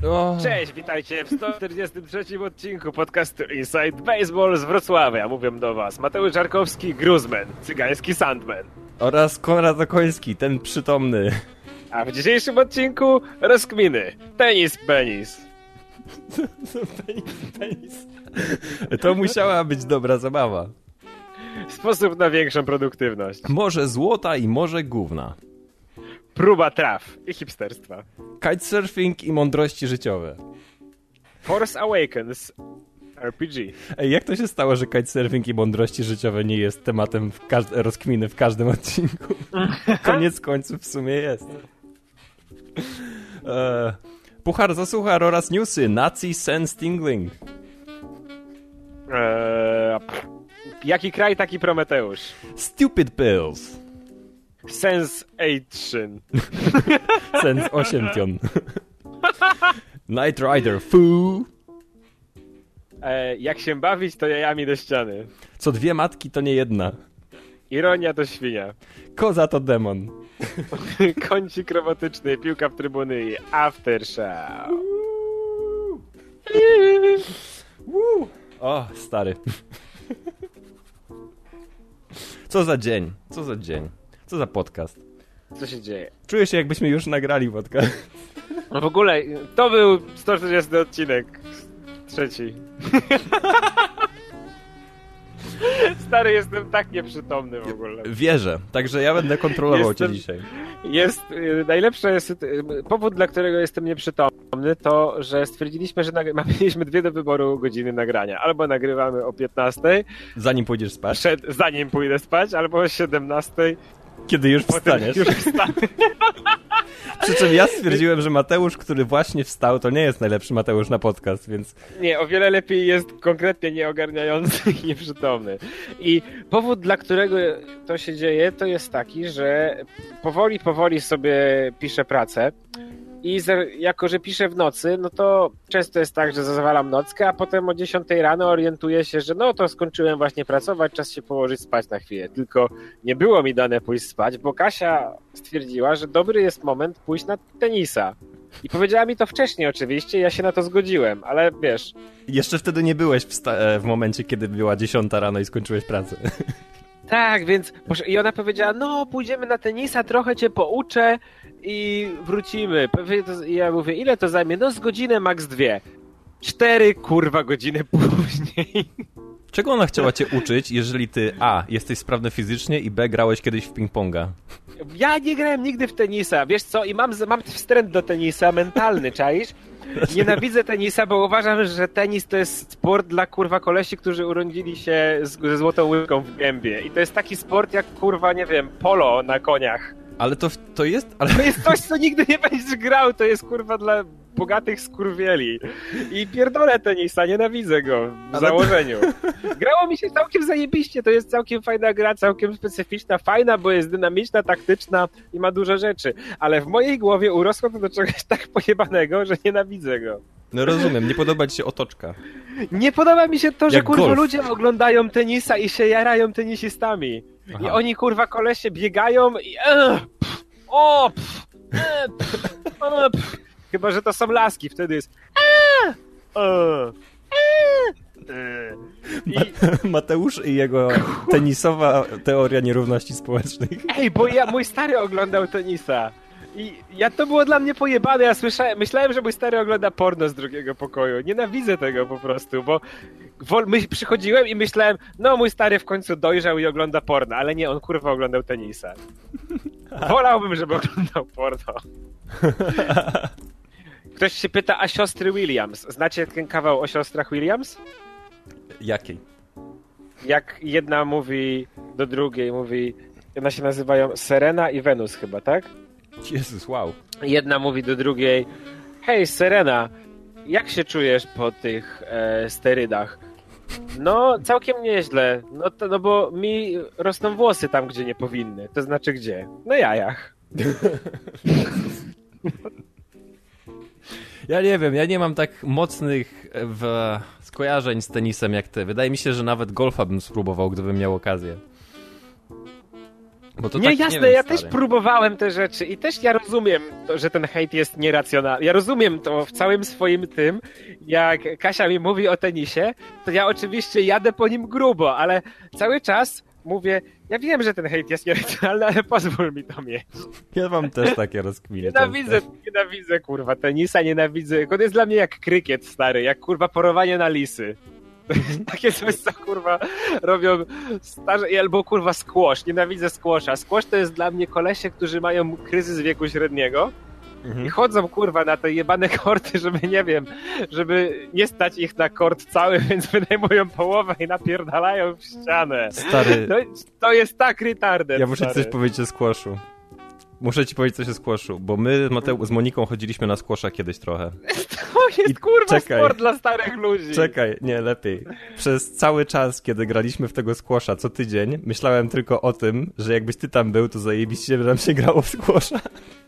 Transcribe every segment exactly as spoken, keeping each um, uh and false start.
Oh. Cześć, witajcie w sto czterdziestym trzecim odcinku podcastu Inside Baseball z Wrocławia. Mówią do was Mateusz Żarkowski, Gruzman, cygański Sandman. Oraz Konrad Okoński, ten przytomny. A w dzisiejszym odcinku rozkminy. Tenis, penis. Penis, penis. To musiała być dobra zabawa. Sposób na większą produktywność. Morze złota i morze gówna. Próba traf i hipsterstwa. Kitesurfing i mądrości życiowe. Force Awakens R P G. Ej, jak to się stało, że kitesurfing i mądrości życiowe nie jest tematem w każ- rozkminy w każdym odcinku? Koniec końców w sumie jest. E, Puchar za suchar oraz newsy. Nazi Sense Tingling. Eee, jaki kraj, taki Prometeusz. Stupid Pills. Sensation. Sens osiemtion. Knight Rider Foo. E, jak się bawić, to jajami do ściany. Co dwie matki, to nie jedna. Ironia to świnia. Koza to demon. Kącik robotyczny, piłka w trybuny i aftershow. O, stary. Co za dzień, co za dzień, co za podcast. Co się dzieje? Czuję się, jakbyśmy już nagrali podcast. No w ogóle, to był sto czterdziesty odcinek. Trzeci. Stary, jestem tak nieprzytomny w ogóle. Wierzę, także ja będę kontrolował Jestem... cię dzisiaj. Jest, najlepsze jest, powód, dla którego jestem nieprzytomny, to, że stwierdziliśmy, że nagry- mieliśmy dwie do wyboru godziny nagrania. Albo nagrywamy o piętnastej, Zanim pójdziesz spać? przed, zanim pójdę spać, albo o siedemnastej. Kiedy już wstaniesz. Już wstanę. Przy czym ja stwierdziłem, że Mateusz, który właśnie wstał, to nie jest najlepszy Mateusz na podcast, więc... Nie, o wiele lepiej jest konkretnie nieogarniający i nieprzytomny. I powód, dla którego to się dzieje, to jest taki, że powoli, powoli sobie piszę pracę i jako, że piszę w nocy, no to często jest tak, że zawalam nockę, a potem o dziesiątej rano orientuję się, że no to skończyłem właśnie pracować, czas się położyć spać na chwilę. Tylko nie było mi dane pójść spać, bo Kasia stwierdziła, że dobry jest moment pójść na tenisa. I powiedziała mi to wcześniej oczywiście, ja się na to zgodziłem, ale wiesz... Jeszcze wtedy nie byłeś w, sta- w momencie, kiedy była dziesiąta rano i skończyłeś pracę. Tak, więc... I ona powiedziała, no pójdziemy na tenisa, trochę cię pouczę i wrócimy. I ja mówię, ile to zajmie? No z godzinę, max dwie. Cztery, kurwa, godziny później. Czego ona chciała cię uczyć, jeżeli ty A, jesteś sprawny fizycznie i B, grałeś kiedyś w ping-ponga? Ja nie grałem nigdy w tenisa, wiesz co? I mam, mam wstręt do tenisa, mentalny, czaisz? Nienawidzę tenisa, bo uważam, że tenis to jest sport dla kurwa kolesi, którzy urodzili się z, ze złotą łyżką w gębie. I to jest taki sport jak kurwa, nie wiem, polo na koniach. Ale to, to jest... Ale... To jest coś, co nigdy nie będziesz grał, to jest kurwa dla bogatych skurwieli. I pierdolę tenisa, nienawidzę go w ale założeniu. To... Grało mi się całkiem zajebiście, to jest całkiem fajna gra, całkiem specyficzna, fajna, bo jest dynamiczna, taktyczna i ma dużo rzeczy. Ale w mojej głowie urosło to do czegoś tak pojebanego, że nienawidzę go. No rozumiem, nie podoba ci się otoczka. Nie podoba mi się to, że jak kurwa golf. Ludzie oglądają tenisa i się jarają tenisistami. Aha. I oni kurwa kolesie biegają i e, pff, o, pff, e, pff, o, pff. Chyba, że to są laski, wtedy jest e, e, e. I... Mateusz i jego tenisowa teoria nierówności społecznych. Ej, bo ja, mój stary oglądał tenisa. I ja to było dla mnie pojebane, ja słyszałem, myślałem, że mój stary ogląda porno z drugiego pokoju. Nienawidzę tego po prostu, bo wol, my, przychodziłem i myślałem, no mój stary w końcu dojrzał i ogląda porno, ale nie, on kurwa oglądał tenisa. Wolałbym, żeby oglądał porno. Ktoś się pyta, a siostry Williams. Znacie ten kawał o siostrach Williams? Jakiej? Jak jedna mówi do drugiej, mówi, one się nazywają Serena i Wenus chyba, tak? Jezus, wow. Jedna mówi do drugiej, hej Serena, jak się czujesz po tych e, sterydach? No, całkiem nieźle, no, to, no bo mi rosną włosy tam, gdzie nie powinny. To znaczy gdzie? Na jajach. Ja nie wiem, ja nie mam tak mocnych w... skojarzeń z tenisem jak ty. Wydaje mi się, że nawet golfa bym spróbował, gdybym miał okazję. Bo to nie, tak, jasne, nie wiem, ja stary. też próbowałem te rzeczy i też ja rozumiem, to, że ten hejt jest nieracjonalny. Ja rozumiem to w całym swoim tym, jak Kasia mi mówi o tenisie, to ja oczywiście jadę po nim grubo, ale cały czas mówię, ja wiem, że ten hejt jest nieracjonalny, ale pozwól mi to mieć. Ja mam też takie rozkminy. Nienawidzę, nienawidzę, kurwa, tenisa, nienawidzę. On jest dla mnie jak krykiet, stary, jak, kurwa, porowanie na lisy. Takie coś, co, kurwa, robią starzy, albo, kurwa, squash. Nienawidzę squasha. Squash to jest dla mnie kolesie, którzy mają kryzys wieku średniego mhm. i chodzą, kurwa, na te jebane korty, żeby, nie wiem, żeby nie stać ich na kort cały, więc wynajmują połowę i napierdalają w ścianę. Stary. To, to jest tak retarded, Ja muszę stary. coś powiedzieć o squashu. Muszę ci powiedzieć coś o squashu, bo my z, Mateu- z Moniką chodziliśmy na squasha kiedyś trochę. To jest, I kurwa, czekaj, sport dla starych ludzi. Czekaj, nie, lepiej. Przez cały czas, kiedy graliśmy w tego squasha co tydzień, myślałem tylko o tym, że jakbyś ty tam był, to zajebiście by nam się grało w squasha.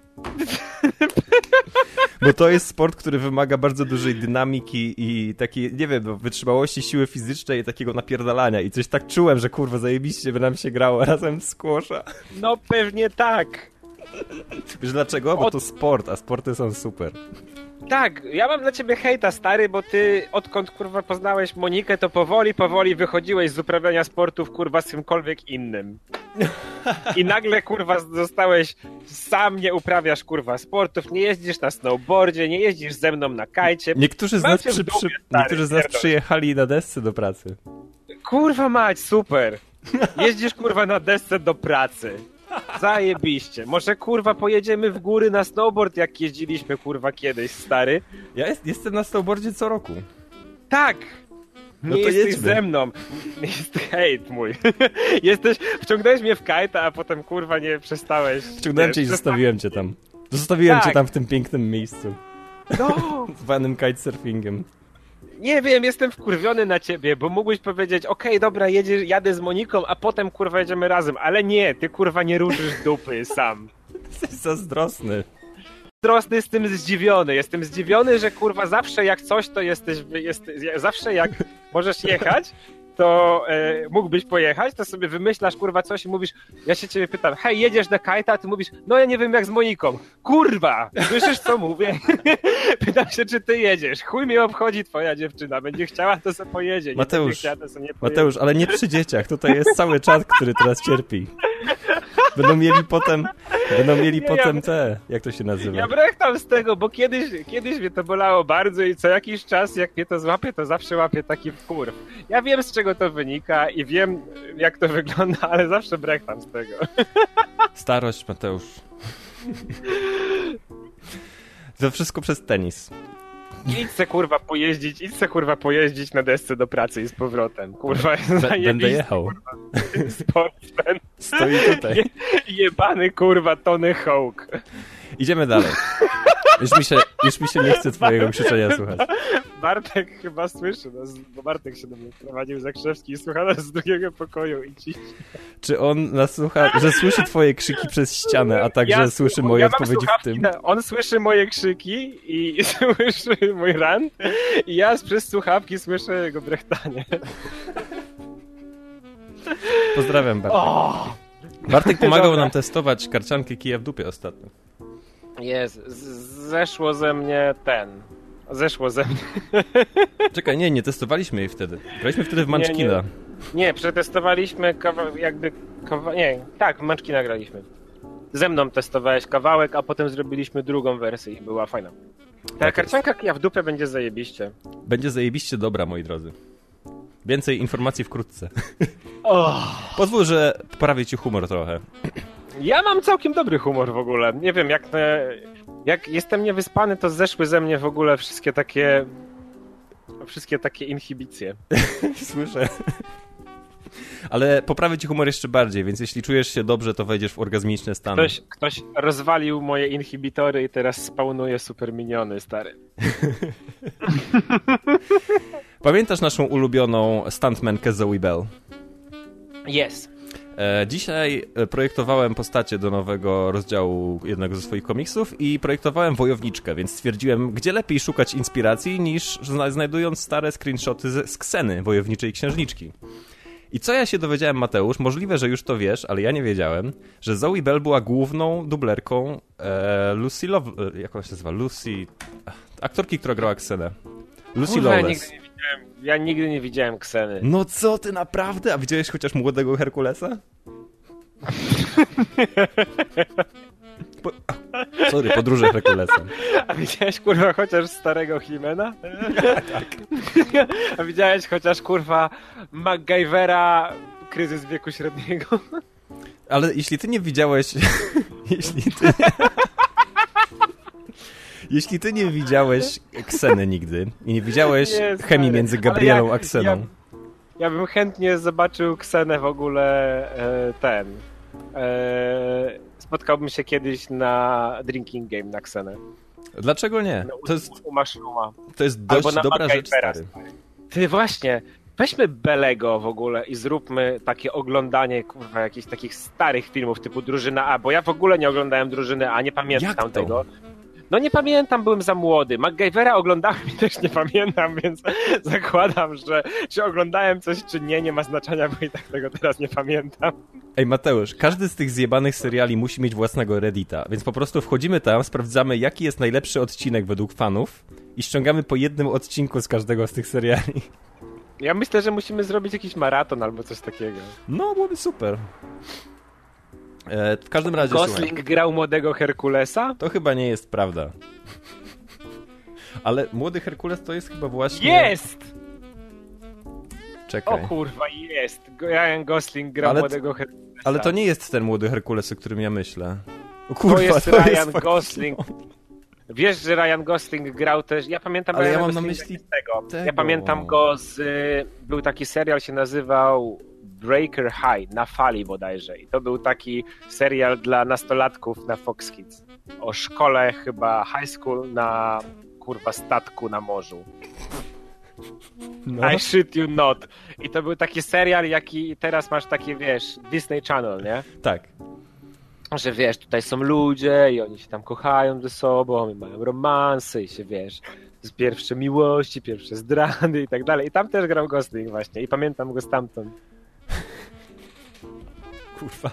Bo to jest sport, który wymaga bardzo dużej dynamiki i takiej, nie wiem, wytrzymałości, siły fizycznej i takiego napierdalania. I coś tak czułem, że kurwa zajebiście by nam się grało razem w squasha. No pewnie tak. Wiesz dlaczego? Bo to sport, a sporty są super. Tak, ja mam dla ciebie hejta, stary, bo ty odkąd, kurwa, poznałeś Monikę, to powoli, powoli wychodziłeś z uprawiania sportów, kurwa, z czymkolwiek innym. I nagle, kurwa, zostałeś, sam nie uprawiasz, kurwa, sportów, nie jeździsz na snowboardzie, nie jeździsz ze mną na kajcie. Niektórzy z nas, przy, przy, niektórzy z nas przyjechali na desce do pracy. Kurwa mać, super. Jeździsz, kurwa, na desce do pracy. Zajebiście. Może, kurwa, pojedziemy w góry na snowboard, jak jeździliśmy, kurwa, kiedyś, stary. Ja jest, jestem na snowboardzie co roku. Tak. No nie to jesteś jedźmy. ze mną. Jest hejt mój. Jesteś, wciągnąłeś mnie w kajta, a potem, kurwa, nie przestałeś. Wciągnąłem cię i zostawiłem cię tam. Zostawiłem tak. cię tam w tym pięknym miejscu. No. Zwanym kitesurfingiem. Nie wiem, jestem wkurwiony na ciebie, bo mógłbyś powiedzieć, okej, okay, dobra, jedziesz, jadę z Moniką, a potem, kurwa, jedziemy razem. Ale nie, ty, kurwa, nie ruszysz dupy sam. Jesteś zazdrosny. Zazdrosny, jestem zdziwiony. Jestem zdziwiony, że, kurwa, zawsze jak coś, to jesteś... Jest, zawsze jak możesz jechać, to e, mógłbyś pojechać, to sobie wymyślasz, kurwa, coś i mówisz, ja się ciebie pytam, hej, jedziesz na kajta, a ty mówisz, no ja nie wiem jak z Moniką. Kurwa! Słyszysz, co mówię? Pytam się, czy ty jedziesz. Chuj mnie obchodzi twoja dziewczyna. Będzie chciała, to se pojedzie. Nie Mateusz, będzie chciała, to se nie pojedzie. Mateusz, ale nie przy dzieciach. Tutaj jest cały czat, który teraz cierpi. Będą mieli potem, będą mieli Nie, potem ja- te, jak to się nazywa? Ja brechtam z tego, bo kiedyś, kiedyś mnie to bolało bardzo i co jakiś czas, jak mnie to złapie, to zawsze łapię taki wkurw. Ja wiem, z czego to wynika i wiem, jak to wygląda, ale zawsze brechtam z tego. Starość, Mateusz. To wszystko przez tenis. Idź se, kurwa, pojeździć, idź se, kurwa, pojeździć na desce do pracy i z powrotem. Kurwa, B- będę jechał. Sportsman. Stoi tutaj. Je, jebany, kurwa, Tony Hawk. Idziemy dalej. Już mi się, już mi się nie chce twojego krzyczenia słuchać. Bartek chyba słyszy nas, bo Bartek się do mnie prowadził Zakrzewski i słucha nas z drugiego pokoju i ci... Czy on nas słucha, że słyszy twoje krzyki przez ścianę, a także Ja- słyszy moje ja mam odpowiedzi w słuchawki tym? na- On słyszy moje krzyki i słyszy mój rant i ja przez słuchawki słyszę jego brechtanie. Pozdrawiam, Bartek. O! Bartek pomagał Dobra. nam testować karciankę kija w dupie ostatnio. Jest, z- zeszło ze mnie ten... Zeszło ze mnie... Czekaj, nie, nie testowaliśmy jej wtedy. Graliśmy wtedy w Munchkina. Nie, Nie, przetestowaliśmy kawa- jakby... Kawa- nie, tak, w Munchkina graliśmy. Ze mną testowałeś kawałek, a potem zrobiliśmy drugą wersję i była fajna. Ta Tak karcianka kija w dupę będzie zajebiście. Będzie zajebiście dobra, moi drodzy. Więcej informacji wkrótce. Oh. Pozwól, że poprawię ci humor trochę. Ja mam całkiem dobry humor w ogóle. Nie wiem, jak, te, jak jestem niewyspany, to zeszły ze mnie w ogóle wszystkie takie wszystkie takie inhibicje. Słyszę. Ale poprawię ci humor jeszcze bardziej, więc jeśli czujesz się dobrze, to wejdziesz w orgazmiczne stany. Ktoś, ktoś rozwalił moje inhibitory i teraz spawnuje super miniony, stary. Pamiętasz naszą ulubioną stuntmankę Zoe Bell? Jest. E, dzisiaj projektowałem postacie do nowego rozdziału jednego ze swoich komiksów i projektowałem wojowniczkę, więc stwierdziłem, gdzie lepiej szukać inspiracji niż zna- znajdując stare screenshoty z, z Kseny, wojowniczej księżniczki. I co ja się dowiedziałem, Mateusz, możliwe, że już to wiesz, ale ja nie wiedziałem, że Zoe Bell była główną dublerką e, Lucy Love... Jak ona się nazywa? Lucy... Aktorki, która grała Ksenę. Lucy Kurwa, ja Lawless. nigdy nie widziałem, ja nigdy nie widziałem Kseny. No co ty, naprawdę? A widziałeś chociaż młodego Herkulesa? Po... Sorry, podróże Herkulesem. A widziałeś, kurwa, chociaż starego Himena? Tak. A widziałeś chociaż, kurwa, MacGyvera, kryzys wieku średniego? Ale jeśli ty nie widziałeś... jeśli ty... jeśli ty nie widziałeś Kseny nigdy i nie widziałeś Nie, chemii stary. między Gabrielą ja, a Kseną... Ja, ja bym chętnie zobaczył Ksenę w ogóle e, ten... E, spotkałbym się kiedyś na drinking game na Ksenę. Dlaczego nie? No, To jest, u Maszuma. to jest dość Albo na dobra rzecz, MacGyvera, stary. stary. Ty właśnie, weźmy Belego w ogóle i zróbmy takie oglądanie, kurwa, jakichś takich starych filmów typu Drużyna A, bo ja w ogóle nie oglądałem Drużyny A, nie pamiętam Jak to? tego. No nie pamiętam, byłem za młody. MacGyvera oglądałem i też nie pamiętam, więc zakładam, że czy oglądałem coś, czy nie, nie ma znaczenia, bo i tak tego teraz nie pamiętam. Ej, Mateusz, każdy z tych zjebanych seriali musi mieć własnego Reddita, więc po prostu wchodzimy tam, sprawdzamy, jaki jest najlepszy odcinek według fanów i ściągamy po jednym odcinku z każdego z tych seriali. Ja myślę, że musimy zrobić jakiś maraton albo coś takiego. No, byłoby super. E, w każdym razie, Gosling słuchaj, grał młodego Herkulesa? to chyba nie jest prawda. Ale młody Herkules to jest chyba właśnie... Jest! Czekaj. O kurwa, jest! Ryan Gosling grał Ale- młodego Herkulesa. Ale to nie jest ten młody Herkules, o którym ja myślę. O kurwa, To jest to Ryan jest faktycznie Gosling. Wiesz, że Ryan Gosling grał też... Ja pamiętam Ale ja Ryana mam na Goslinga myśli z tego. tego. Ja pamiętam go z... y, Był taki serial, się nazywał Breaker High, na Fali bodajże. I to był taki serial dla nastolatków na Fox Kids. O szkole chyba high school na kurwa statku na morzu. No. I shit you not. I to był taki serial, jaki teraz masz takie, wiesz, Disney Channel, nie? Tak. Że wiesz, tutaj są ludzie i oni się tam kochają ze sobą i mają romanse i się, wiesz, z pierwsze miłości, pierwsze zdrady i tak dalej. I tam też grał Gosling właśnie i pamiętam go stamtąd. Kurwa.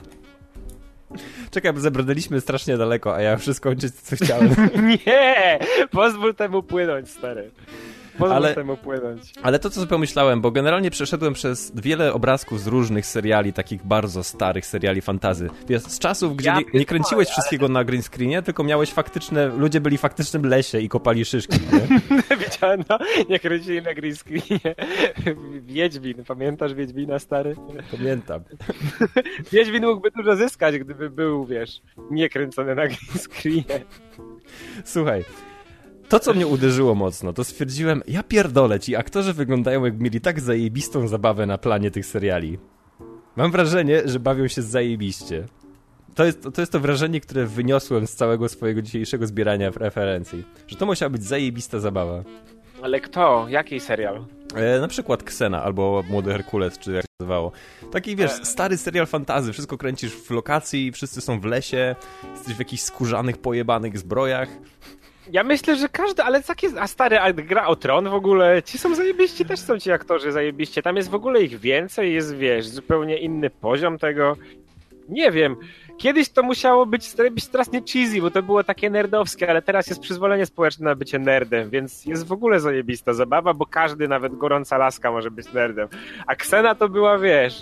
Czekaj, bo zabrnęliśmy strasznie daleko, a ja muszę skończyć, co chciałem. Nie! Pozwól temu płynąć, stary. Pozwól Ale- temu płynąć. Ale to, co sobie pomyślałem, bo generalnie przeszedłem przez wiele obrazków z różnych seriali, takich bardzo starych seriali fantasy. Wiesz, z czasów, gdzie Ja nie, nie pierdolę, kręciłeś ale- wszystkiego na green screenie, tylko miałeś faktyczne, ludzie byli w faktycznym lesie i kopali szyszki, nie? Widziałem, no, nie kręcili na green screenie. Wiedźmin, pamiętasz Wiedźmina, stary? Pamiętam. Wiedźmin mógłby dużo zyskać, gdyby był, wiesz, nie kręcony na green screenie. Słuchaj, to, co mnie uderzyło mocno, to stwierdziłem, ja pierdolę, ci aktorzy wyglądają, jak mieli tak zajebistą zabawę na planie tych seriali. Mam wrażenie, że bawią się zajebiście. To jest, to jest to wrażenie, które wyniosłem z całego swojego dzisiejszego zbierania referencji. Że to musiała być zajebista zabawa. Ale kto? Jaki serial? E, na przykład Ksena, albo Młody Herkules, czy jak się nazywało. Taki, wiesz, E. stary serial fantazy. Wszystko kręcisz w lokacji, wszyscy są w lesie, jesteś w jakichś skórzanych, pojebanych zbrojach. Ja myślę, że każdy, ale takie, a stary, a gra o Tron w ogóle, ci są zajebiści, też są ci aktorzy zajebiście, tam jest w ogóle ich więcej, jest, wiesz, zupełnie inny poziom tego, nie wiem, kiedyś to musiało być, być strasznie cheesy, bo to było takie nerdowskie, ale teraz jest przyzwolenie społeczne na bycie nerdem, więc jest w ogóle zajebista zabawa, bo każdy, nawet gorąca laska może być nerdem, a Ksena to była, wiesz,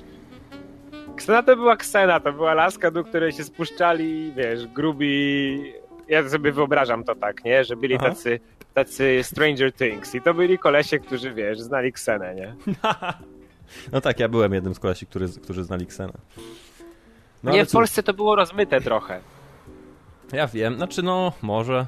Ksena to była Ksena, to była laska, do której się spuszczali, wiesz, grubi... Ja sobie wyobrażam to tak, nie? Że byli Aha. tacy, tacy Stranger Things i to byli kolesie, którzy, wiesz, znali Ksenę, nie? No tak, ja byłem jednym z kolesi, który, którzy znali Ksenę. No, nie, ale w cóż, Polsce to było rozmyte trochę. ja wiem, znaczy no, może...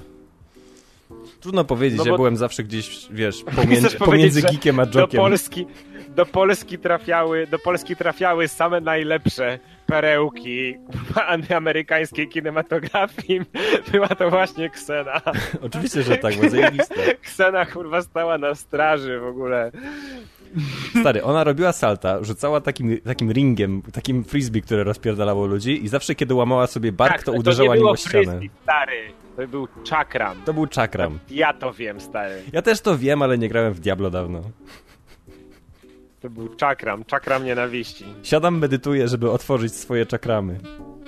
Trudno powiedzieć, No ja bo- byłem zawsze gdzieś, wiesz, Chcesz pomiędzy, powiedzieć, pomiędzy że geekiem a Do jokiem. Polski, do Polski trafiały, do Polski trafiały same najlepsze perełki amerykańskiej kinematografii. Była to właśnie Ksena. Oczywiście, że tak, bo zajebiste. Ksena, kurwa, stała na straży w ogóle. Stary, ona robiła salta, rzucała takim, takim ringiem, takim frisbee, które rozpierdalało ludzi i zawsze, kiedy łamała sobie bark, Tak, to nie uderzała nim było o ścianę. frisbee, stary. To był czakram. To był czakram. Ja to wiem, stary. Ja też to wiem, ale nie grałem w Diablo dawno. To był czakram, czakram nienawiści. Siadam, medytuję, żeby otworzyć swoje czakramy.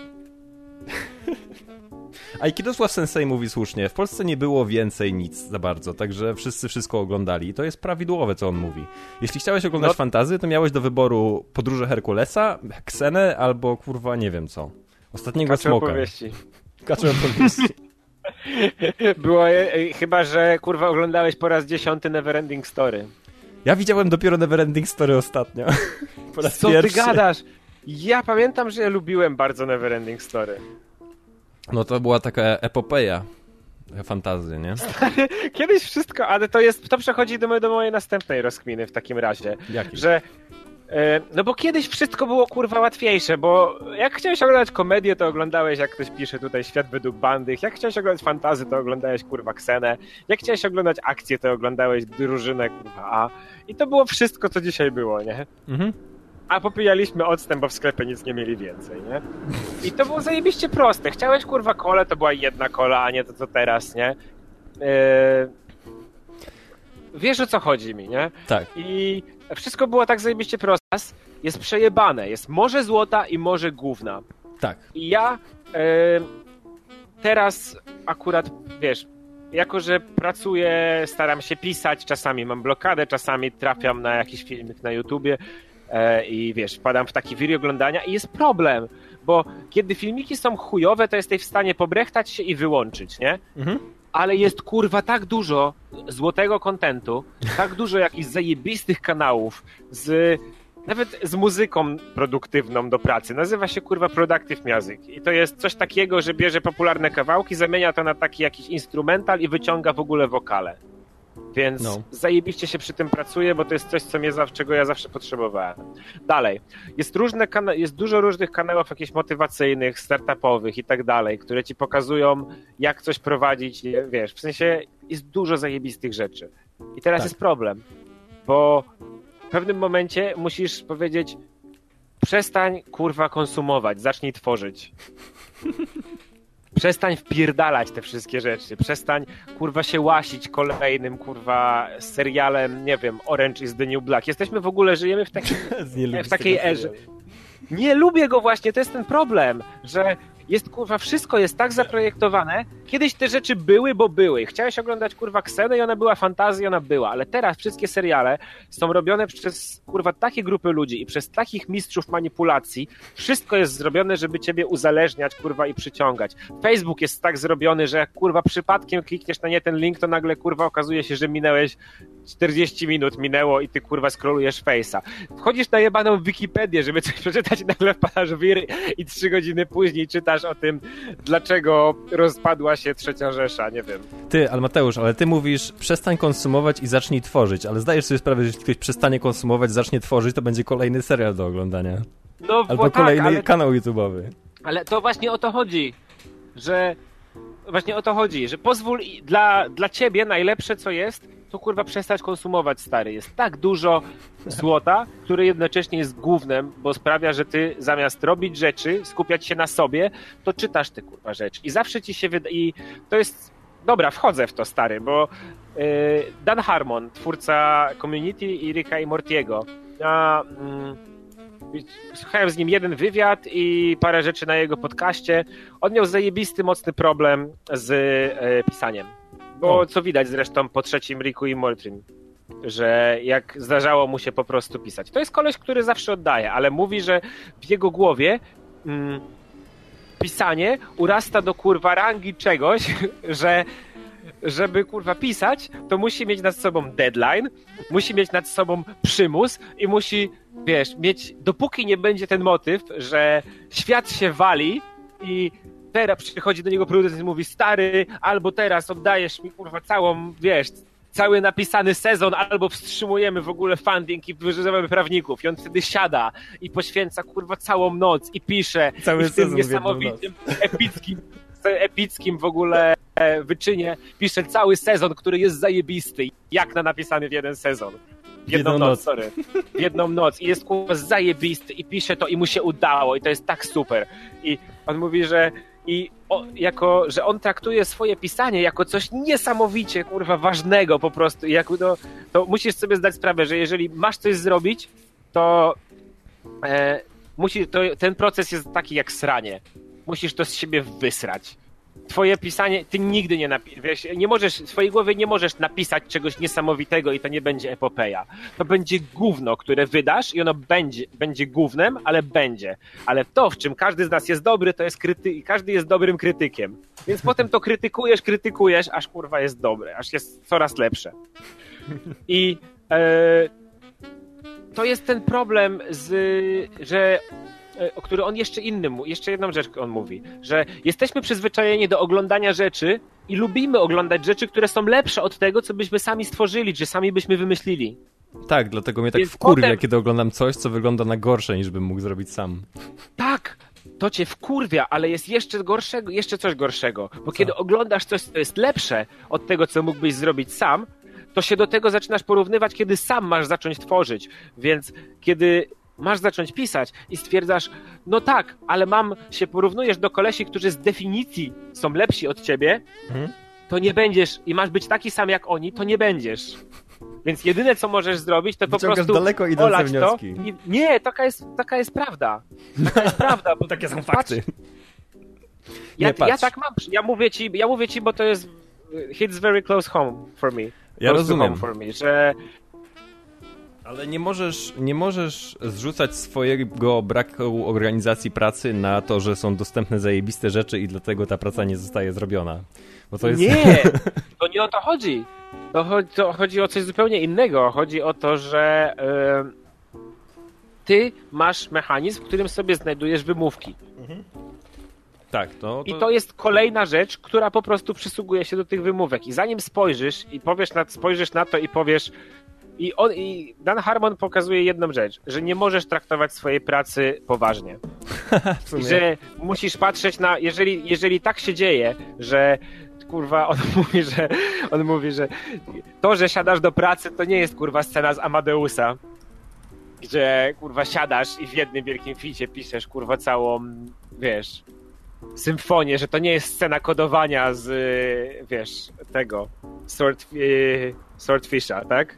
Aikidosław Sensei mówi słusznie, w Polsce nie było więcej nic za bardzo, także wszyscy wszystko oglądali i to jest prawidłowe, co on mówi. Jeśli chciałeś oglądać no... fantasy, to miałeś do wyboru Podróże Herkulesa, Ksenę albo kurwa nie wiem co. Ostatniego Kacze smoka. Opowieści. Kacze opowieści. Było, e, chyba że kurwa oglądałeś po raz dziesiąty Neverending Story. Ja widziałem dopiero Neverending Story ostatnio. Po raz Co pierwszy. ty gadasz? Ja pamiętam, że ja lubiłem bardzo Neverending Story. No to była taka epopeja fantazy, nie? Kiedyś wszystko, ale to jest, to przechodzi do, do mojej następnej rozkminy w takim razie. Jaki? Że e, no bo kiedyś wszystko było kurwa łatwiejsze, bo jak chciałeś oglądać komedię, to oglądałeś, jak ktoś pisze tutaj Świat według Bandych, jak chciałeś oglądać fantazy, to oglądałeś kurwa Ksenę, jak chciałeś oglądać akcję, to oglądałeś Drużynę kurwa A i to było wszystko, co dzisiaj było, nie? Mhm. A popijaliśmy octem, bo w sklepie nic nie mieli więcej, nie? I to było zajebiście proste. Chciałeś kurwa kolę, to była jedna kola, a nie to co teraz, nie? Yy... Wiesz o co chodzi mi, nie? Tak. I wszystko było tak zajebiście proste. Jest przejebane. Jest morze złota i morze gówna. Tak. I ja yy... teraz akurat, wiesz, jako że pracuję, staram się pisać, czasami mam blokadę, czasami trafiam na jakiś filmik na YouTubie, i wiesz, wpadam w taki wir oglądania i jest problem, bo kiedy filmiki są chujowe, to jesteś w stanie pobrechtać się i wyłączyć, nie? Mhm. Ale jest kurwa tak dużo złotego kontentu, tak dużo jakichś zajebistych kanałów z nawet z muzyką produktywną do pracy. Nazywa się kurwa Productive Music i to jest coś takiego, że bierze popularne kawałki, zamienia to na taki jakiś instrumental i wyciąga w ogóle wokale. Więc no. Zajebiście się przy tym pracuje, bo to jest coś, co mnie, czego ja zawsze potrzebowałem. Dalej. Jest, różne kana- jest dużo różnych kanałów jakichś motywacyjnych, startupowych i tak dalej, które ci pokazują, jak coś prowadzić, wiesz, w sensie jest dużo zajebistych rzeczy. I teraz tak. Jest problem, bo w pewnym momencie musisz powiedzieć, przestań kurwa konsumować, zacznij tworzyć. Przestań wpierdalać te wszystkie rzeczy. Przestań, kurwa, się łasić kolejnym, kurwa, serialem, nie wiem, Orange is the New Black. Jesteśmy w ogóle, żyjemy w, taki, w takiej erze. Nie lubię go właśnie, to jest ten problem, że jest, kurwa, wszystko jest tak zaprojektowane. Kiedyś te rzeczy były, bo były. Chciałeś oglądać, kurwa, Ksenę i ona była fantazja, ona była. Ale teraz wszystkie seriale są robione przez, kurwa, takie grupy ludzi i przez takich mistrzów manipulacji. Wszystko jest zrobione, żeby ciebie uzależniać, kurwa, i przyciągać. Facebook jest tak zrobiony, że jak, kurwa, przypadkiem klikniesz na nie ten link, to nagle, kurwa, okazuje się, że minęłeś czterdzieści minut minęło i ty, kurwa, scrollujesz Face'a. Wchodzisz na jebaną Wikipedię, żeby coś przeczytać i nagle wpadasz w wir i trzy godziny później czytasz o tym, dlaczego rozpadła się Trzecia Rzesza, nie wiem. Ty, ale Mateusz, ale ty mówisz, przestań konsumować i zacznij tworzyć, ale zdajesz sobie sprawę, że jeśli ktoś przestanie konsumować, zacznie tworzyć, to będzie kolejny serial do oglądania. No, albo tak, kolejny ale... kanał YouTube'owy. Ale to właśnie o to chodzi, że właśnie o to chodzi, że pozwól dla, dla ciebie najlepsze co jest, to kurwa przestać konsumować, stary. Jest tak dużo złota, które jednocześnie jest gównem, bo sprawia, że ty zamiast robić rzeczy, skupiać się na sobie, to czytasz te kurwa rzeczy. I zawsze ci się wydaje... I to jest... Dobra, wchodzę w to, stary, bo yy, Dan Harmon, twórca Community i Ricka i Mortiego, ja... Mm, słuchałem z nim jeden wywiad i parę rzeczy na jego podcaście. On miał zajebisty, mocny problem z e, pisaniem. Bo o. Co widać zresztą po trzecim Ricku i Mortym, że jak zdarzało mu się po prostu pisać. To jest koleś, który zawsze oddaje, ale mówi, że w jego głowie mm, pisanie urasta do kurwa rangi czegoś, że żeby kurwa pisać, to musi mieć nad sobą deadline, musi mieć nad sobą przymus i musi, wiesz, mieć, dopóki nie będzie ten motyw, że świat się wali i teraz przychodzi do niego producent i mówi, stary, albo teraz oddajesz mi kurwa całą, wiesz, cały napisany sezon, albo wstrzymujemy w ogóle funding i wyrzezamy prawników. I on wtedy siada i poświęca kurwa całą noc i pisze cały i w tym niesamowitym, epickim epickim w ogóle wyczynie pisze cały sezon, który jest zajebisty, jak na napisany w jeden sezon. W jedną, jedną noc, noc, sorry. W jedną noc. I jest kurwa zajebisty i pisze to i mu się udało i to jest tak super. I on mówi, że I o, jako, że on traktuje swoje pisanie jako coś niesamowicie, kurwa, ważnego po prostu. I jak to, to musisz sobie zdać sprawę, że jeżeli masz coś zrobić, to, e, musi, to ten proces jest taki jak sranie. Musisz to z siebie wysrać. Twoje pisanie, ty nigdy nie napiszesz, nie możesz, w swojej głowie nie możesz napisać czegoś niesamowitego i to nie będzie epopeja. To będzie gówno, które wydasz i ono będzie, będzie gównem, ale będzie. Ale to, w czym każdy z nas jest dobry, to jest kryty, każdy jest dobrym krytykiem. Więc potem to krytykujesz, krytykujesz, aż kurwa jest dobre, aż jest coraz lepsze. I e, to jest ten problem z, że o który on jeszcze innym, jeszcze jedną rzecz on mówi, że jesteśmy przyzwyczajeni do oglądania rzeczy i lubimy oglądać rzeczy, które są lepsze od tego, co byśmy sami stworzyli, czy sami byśmy wymyślili. Tak, dlatego mnie tak Więc wkurwia, potem... kiedy oglądam coś, co wygląda na gorsze, niż bym mógł zrobić sam. Tak, to cię wkurwia, ale jest jeszcze gorszego, jeszcze coś gorszego, bo co? kiedy oglądasz coś, co jest lepsze od tego, co mógłbyś zrobić sam, to się do tego zaczynasz porównywać, kiedy sam masz zacząć tworzyć, więc kiedy masz zacząć pisać i stwierdzasz, no tak, ale mam, się porównujesz do kolesi, którzy z definicji są lepsi od ciebie, mhm. to nie będziesz, i masz być taki sam jak oni, to nie będziesz. Więc jedyne, co możesz zrobić, to Wyciągasz po prostu daleko idące wnioski. I, nie, taka jest, taka jest prawda. Taka jest prawda. Bo takie są fakty. Ja, nie, ja tak mam, ja mówię ci, ja mówię ci, bo to jest hits very close home for me. Ja rozumiem. For me, że ale nie możesz, nie możesz zrzucać swojego braku organizacji pracy na to, że są dostępne zajebiste rzeczy i dlatego ta praca nie zostaje zrobiona. Bo to jest... Nie, to nie o to chodzi. To chodzi, to chodzi o coś zupełnie innego. Chodzi o to, że yy, ty masz mechanizm, w którym sobie znajdujesz wymówki. Mhm. Tak, to, to... I to jest kolejna rzecz, która po prostu przysługuje się do tych wymówek. I zanim spojrzysz i powiesz na, spojrzysz na to i powiesz... I, on, I Dan Harmon pokazuje jedną rzecz, że nie możesz traktować swojej pracy poważnie. Że musisz patrzeć na, jeżeli, jeżeli tak się dzieje, że kurwa, on mówi, że on mówi, że to, że siadasz do pracy, to nie jest kurwa scena z Amadeusa, gdzie kurwa siadasz i w jednym wielkim ficie piszesz kurwa całą, wiesz, symfonię, że to nie jest scena kodowania z, wiesz, tego Sword, Swordfisha, tak?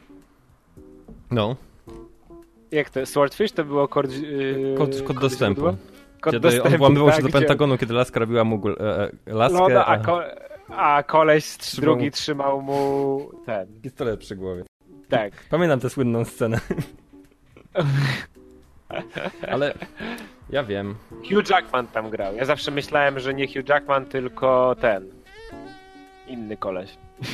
No. Jak to? Swordfish to było kod, yy, kod, kod, kod dostępu. Kod kiedy dostępu, on włamywał tak, się do gdzie... Pentagonu, kiedy laska robiła mu e, laskę. No, no, a, ko- a koleś trzymał drugi mu... trzymał mu ten... pistolet przy głowie. Tak. Pamiętam tę słynną scenę. Ale ja wiem. Hugh Jackman tam grał. Ja zawsze myślałem, że nie Hugh Jackman, tylko ten. Inny koleś.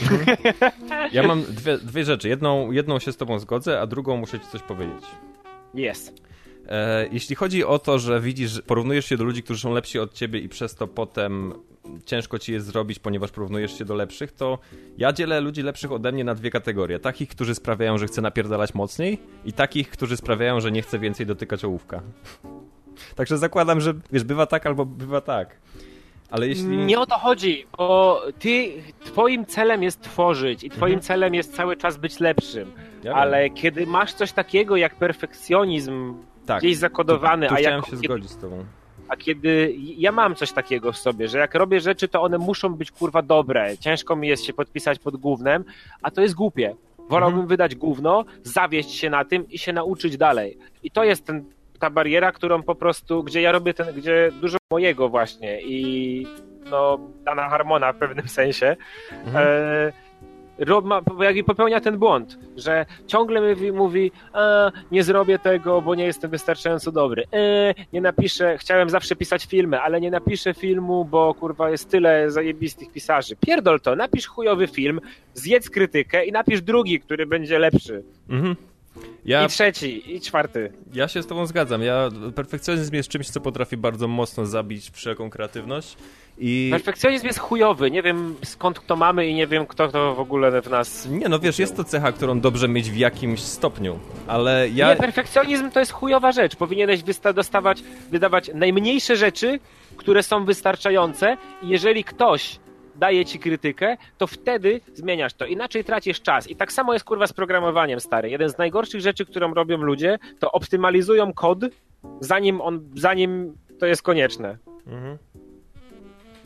Ja mam dwie, dwie rzeczy. Jedną, jedną się z tobą zgodzę, a drugą muszę ci coś powiedzieć. Jest. E, jeśli chodzi o to, że widzisz, porównujesz się do ludzi, którzy są lepsi od ciebie i przez to potem ciężko ci jest zrobić, ponieważ porównujesz się do lepszych, to ja dzielę ludzi lepszych ode mnie na dwie kategorie. Takich, którzy sprawiają, że chcę napierdalać mocniej i takich, którzy sprawiają, że nie chcę więcej dotykać ołówka. Także zakładam, że wiesz, bywa tak albo bywa tak. Ale jeśli... Nie o to chodzi, bo ty, twoim celem jest tworzyć i twoim mhm. celem jest cały czas być lepszym. Ja ale wiem. Kiedy masz coś takiego jak perfekcjonizm tak, gdzieś zakodowany, tu, tu a chciałem jak, się kiedy, zgodzić z tobą. A kiedy ja mam coś takiego w sobie, że jak robię rzeczy, to one muszą być kurwa dobre. Ciężko mi jest się podpisać pod gównem, a to jest głupie. Wolałbym mhm. wydać gówno, zawieść się na tym i się nauczyć dalej. I to jest ten ta bariera, którą po prostu, gdzie ja robię ten, gdzie dużo mojego właśnie i no Dana Harmona w pewnym sensie mhm. e, rob, ma, jak popełnia ten błąd, że ciągle mi mówi e, nie zrobię tego, bo nie jestem wystarczająco dobry, e, nie napiszę, chciałem zawsze pisać filmy, ale nie napiszę filmu, bo kurwa jest tyle zajebistych pisarzy. Pierdol to, napisz chujowy film, zjedz krytykę i napisz drugi, który będzie lepszy. Mhm. Ja, I trzeci, i czwarty. Ja się z tobą zgadzam. Ja, perfekcjonizm jest czymś, co potrafi bardzo mocno zabić wszelką kreatywność. I... Perfekcjonizm jest chujowy. Nie wiem skąd to mamy i nie wiem kto to w ogóle w nas... Nie, no wiesz, jest to cecha, którą dobrze mieć w jakimś stopniu, ale ja... Nie, perfekcjonizm to jest chujowa rzecz. Powinieneś wysta- dostawać, wydawać najmniejsze rzeczy, które są wystarczające i jeżeli ktoś daje ci krytykę, to wtedy zmieniasz to. Inaczej tracisz czas. I tak samo jest kurwa z programowaniem, stary. Jeden z najgorszych rzeczy, którą robią ludzie, to optymalizują kod, zanim on, zanim to jest konieczne. Mhm.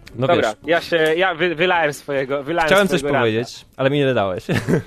No Dobra, wiesz, ja się, ja wy, wylałem swojego wylałem chciałem coś swojego powiedzieć, ranta. ale mi nie dałeś.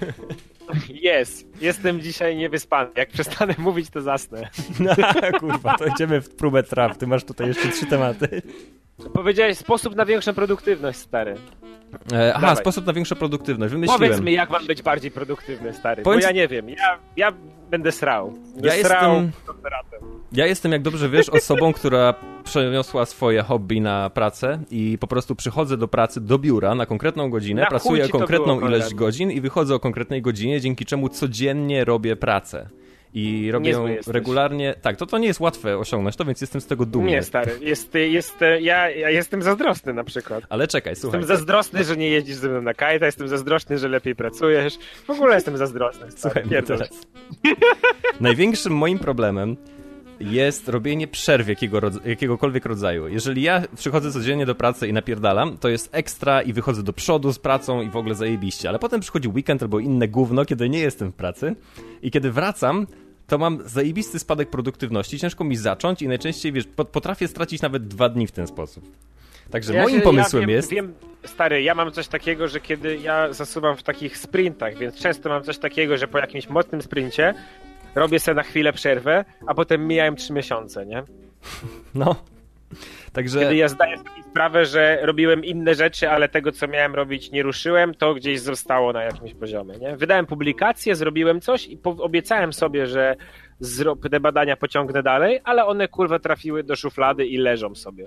Jest, jestem dzisiaj niewyspany. Jak przestanę mówić, to zasnę. No, kurwa, to idziemy w próbę traf. Ty masz tutaj jeszcze trzy tematy. Powiedziałeś sposób na większą produktywność, stary. E, aha, Dawaj. sposób na większą produktywność. Wymyśliłem. Powiedz mi, jak mam być bardziej produktywny, stary, Powiedz... bo ja nie wiem. Ja, ja będę srał. Będę Ja srał jestem... Ja jestem, jak dobrze wiesz, osobą, która przeniosła swoje hobby na pracę i po prostu przychodzę do pracy, do biura na konkretną godzinę, Na pracuję chuj ci to konkretną było, ilość Konrad. godzin i wychodzę o konkretnej godzinie, dzięki czemu codziennie robię pracę. I robię ją Niezły jesteś. regularnie. Tak, to, to nie jest łatwe osiągnąć, to więc jestem z tego dumny. Nie, stary, jest, jest, ja, ja jestem zazdrosny na przykład. Ale czekaj, słuchaj. Jestem zazdrosny, że nie jeździsz ze mną na kajta, jestem zazdrosny, że lepiej pracujesz. W ogóle jestem zazdrosny. Stary. Słuchaj mnie Pierdol. teraz. Największym moim problemem jest robienie przerw jakiego, rodz- jakiegokolwiek rodzaju. Jeżeli ja przychodzę codziennie do pracy i napierdalam, to jest ekstra i wychodzę do przodu z pracą i w ogóle zajebiście. Ale potem przychodzi weekend albo inne gówno, kiedy nie jestem w pracy i kiedy wracam, to mam zajebisty spadek produktywności, ciężko mi zacząć i najczęściej, wiesz, potrafię stracić nawet dwa dni w ten sposób. Także Ja moim się- pomysłem ja wiem, jest... Wiem, stary, ja mam coś takiego, że kiedy ja zasuwam w takich sprintach, więc często mam coś takiego, że po jakimś mocnym sprincie robię sobie na chwilę przerwę, a potem mijają trzy miesiące, nie? No, także... Kiedy ja zdaję sobie sprawę, że robiłem inne rzeczy, ale tego, co miałem robić, nie ruszyłem, to gdzieś zostało na jakimś poziomie, nie? Wydałem publikację, zrobiłem coś i po- obiecałem sobie, że zro- te badania pociągnę dalej, ale one, kurwa, trafiły do szuflady i leżą sobie.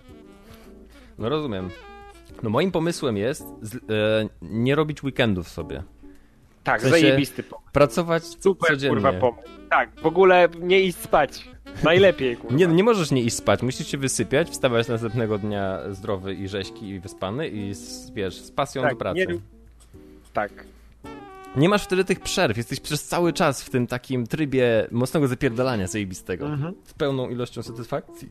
No rozumiem. No moim pomysłem jest z, e, nie robić weekendów sobie. Tak, W sensie zajebisty pomysł. Pracować Super, codziennie. kurwa, pomysł. Tak, w ogóle nie iść spać. Najlepiej, kurwa. Nie, nie możesz nie iść spać, musisz się wysypiać, wstawać następnego dnia zdrowy i rzeźki i wyspany i z, wiesz, z pasją tak, do pracy. Nie... Nie... Tak. nie masz wtedy tych przerw, jesteś przez cały czas w tym takim trybie mocnego zapierdalania zajebistego. Mhm. Z pełną ilością satysfakcji.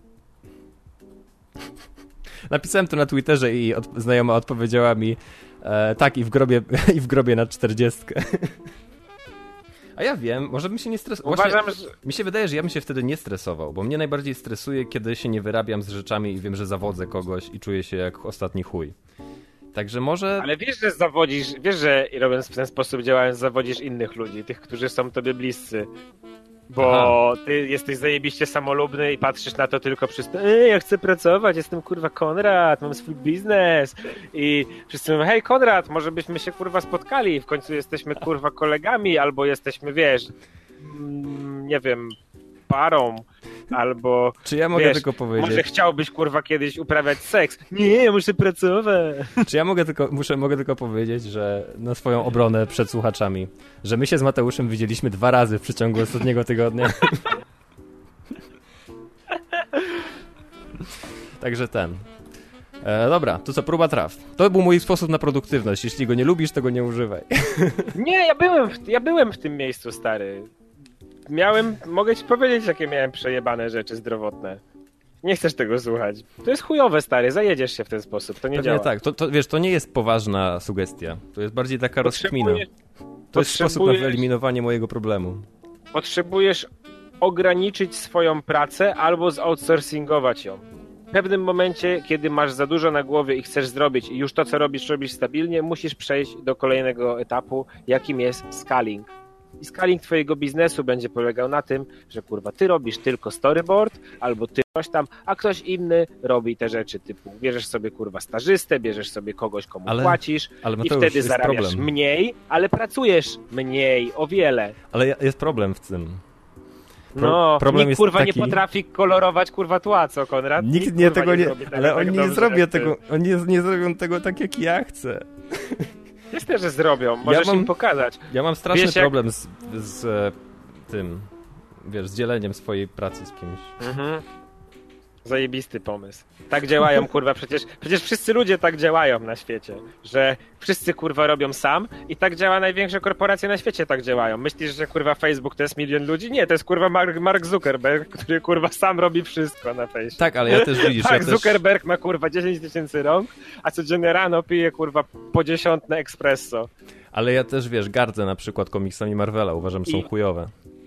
Napisałem to na Twitterze i od, znajoma odpowiedziała mi e, tak i w grobie, i w grobie na czterdziestkę. A ja wiem, może bym się nie stresował. Uważam, że... Mi się wydaje, że ja bym się wtedy nie stresował, bo mnie najbardziej stresuje, kiedy się nie wyrabiam z rzeczami i wiem, że zawodzę kogoś i czuję się jak ostatni chuj. Także może... Ale wiesz, że zawodzisz, wiesz, że robiąc w ten sposób działając, zawodzisz innych ludzi, tych, którzy są tobie bliscy. Bo Aha. ty jesteś zajebiście samolubny i patrzysz na to tylko przez to, ej, ja chcę pracować, jestem kurwa Konrad, mam swój biznes. I wszyscy mówią, hej Konrad, może byśmy się kurwa spotkali, w końcu jesteśmy kurwa kolegami, albo jesteśmy, wiesz, mm, nie wiem, parą, albo... Czy ja mogę wiesz, tylko powiedzieć... Może chciałbyś kurwa kiedyś uprawiać seks. Nie, ja muszę pracować. Czy ja mogę tylko, muszę, mogę tylko powiedzieć, że na swoją obronę przed słuchaczami, że my się z Mateuszem widzieliśmy dwa razy w przeciągu ostatniego tygodnia. Także ten. E, dobra, to co, próba traf. To był mój sposób na produktywność. Jeśli go nie lubisz, to go nie używaj. Nie, ja byłem w, ja byłem w tym miejscu, stary. Miałem, mogę ci powiedzieć, jakie miałem przejebane rzeczy zdrowotne. Nie chcesz tego słuchać. To jest chujowe, stary, zajedziesz się w ten sposób, to nie Pewnie działa. tak, to, to wiesz, to nie jest poważna sugestia. To jest bardziej taka rozkmina. To jest sposób na wyeliminowanie mojego problemu. Potrzebujesz ograniczyć swoją pracę albo zoutsourcingować ją. W pewnym momencie, kiedy masz za dużo na głowie i chcesz zrobić i już to, co robisz, robisz stabilnie, musisz przejść do kolejnego etapu, jakim jest scaling. I scaling twojego biznesu będzie polegał na tym, że kurwa ty robisz tylko storyboard, albo ty coś tam, a ktoś inny robi te rzeczy typu bierzesz sobie kurwa stażystę, bierzesz sobie kogoś, komu ale, płacisz ale i wtedy jest zarabiasz problem. mniej, ale pracujesz mniej, o wiele. Ale jest problem w tym. Pro, no, problem nikt jest kurwa taki... nie potrafi kolorować kurwa tła, co Konrad? Nikt, nikt nie kurwa, tego nie, zrobi tego ale tak oni nie dobrze, zrobią jak tego, ty. oni nie, nie zrobią tego tak jak ja chcę. Myślę, że zrobią, możesz mam- im pokazać. Ja mam straszny Wiesz, jak- problem z, z e, tym, wiesz, z dzieleniem swojej pracy z kimś. Mhm. Zajebisty pomysł. Tak działają, kurwa, przecież, przecież wszyscy ludzie tak działają na świecie, że wszyscy, kurwa, robią sam i tak działa największe korporacje na świecie, tak działają. Myślisz, że, kurwa, Facebook to jest milion ludzi? Nie, to jest, kurwa, Mark, Mark Zuckerberg, który, kurwa, sam robi wszystko na fejsie. Tak, ale ja też widzisz, Mark ja też, Zuckerberg ma, kurwa, dziesięć tysięcy rąk, a codziennie rano pije, kurwa, po dziesiątne espresso. ale ja też, wiesz, gardzę na przykład komiksami Marvela, uważam, że są I- chujowe.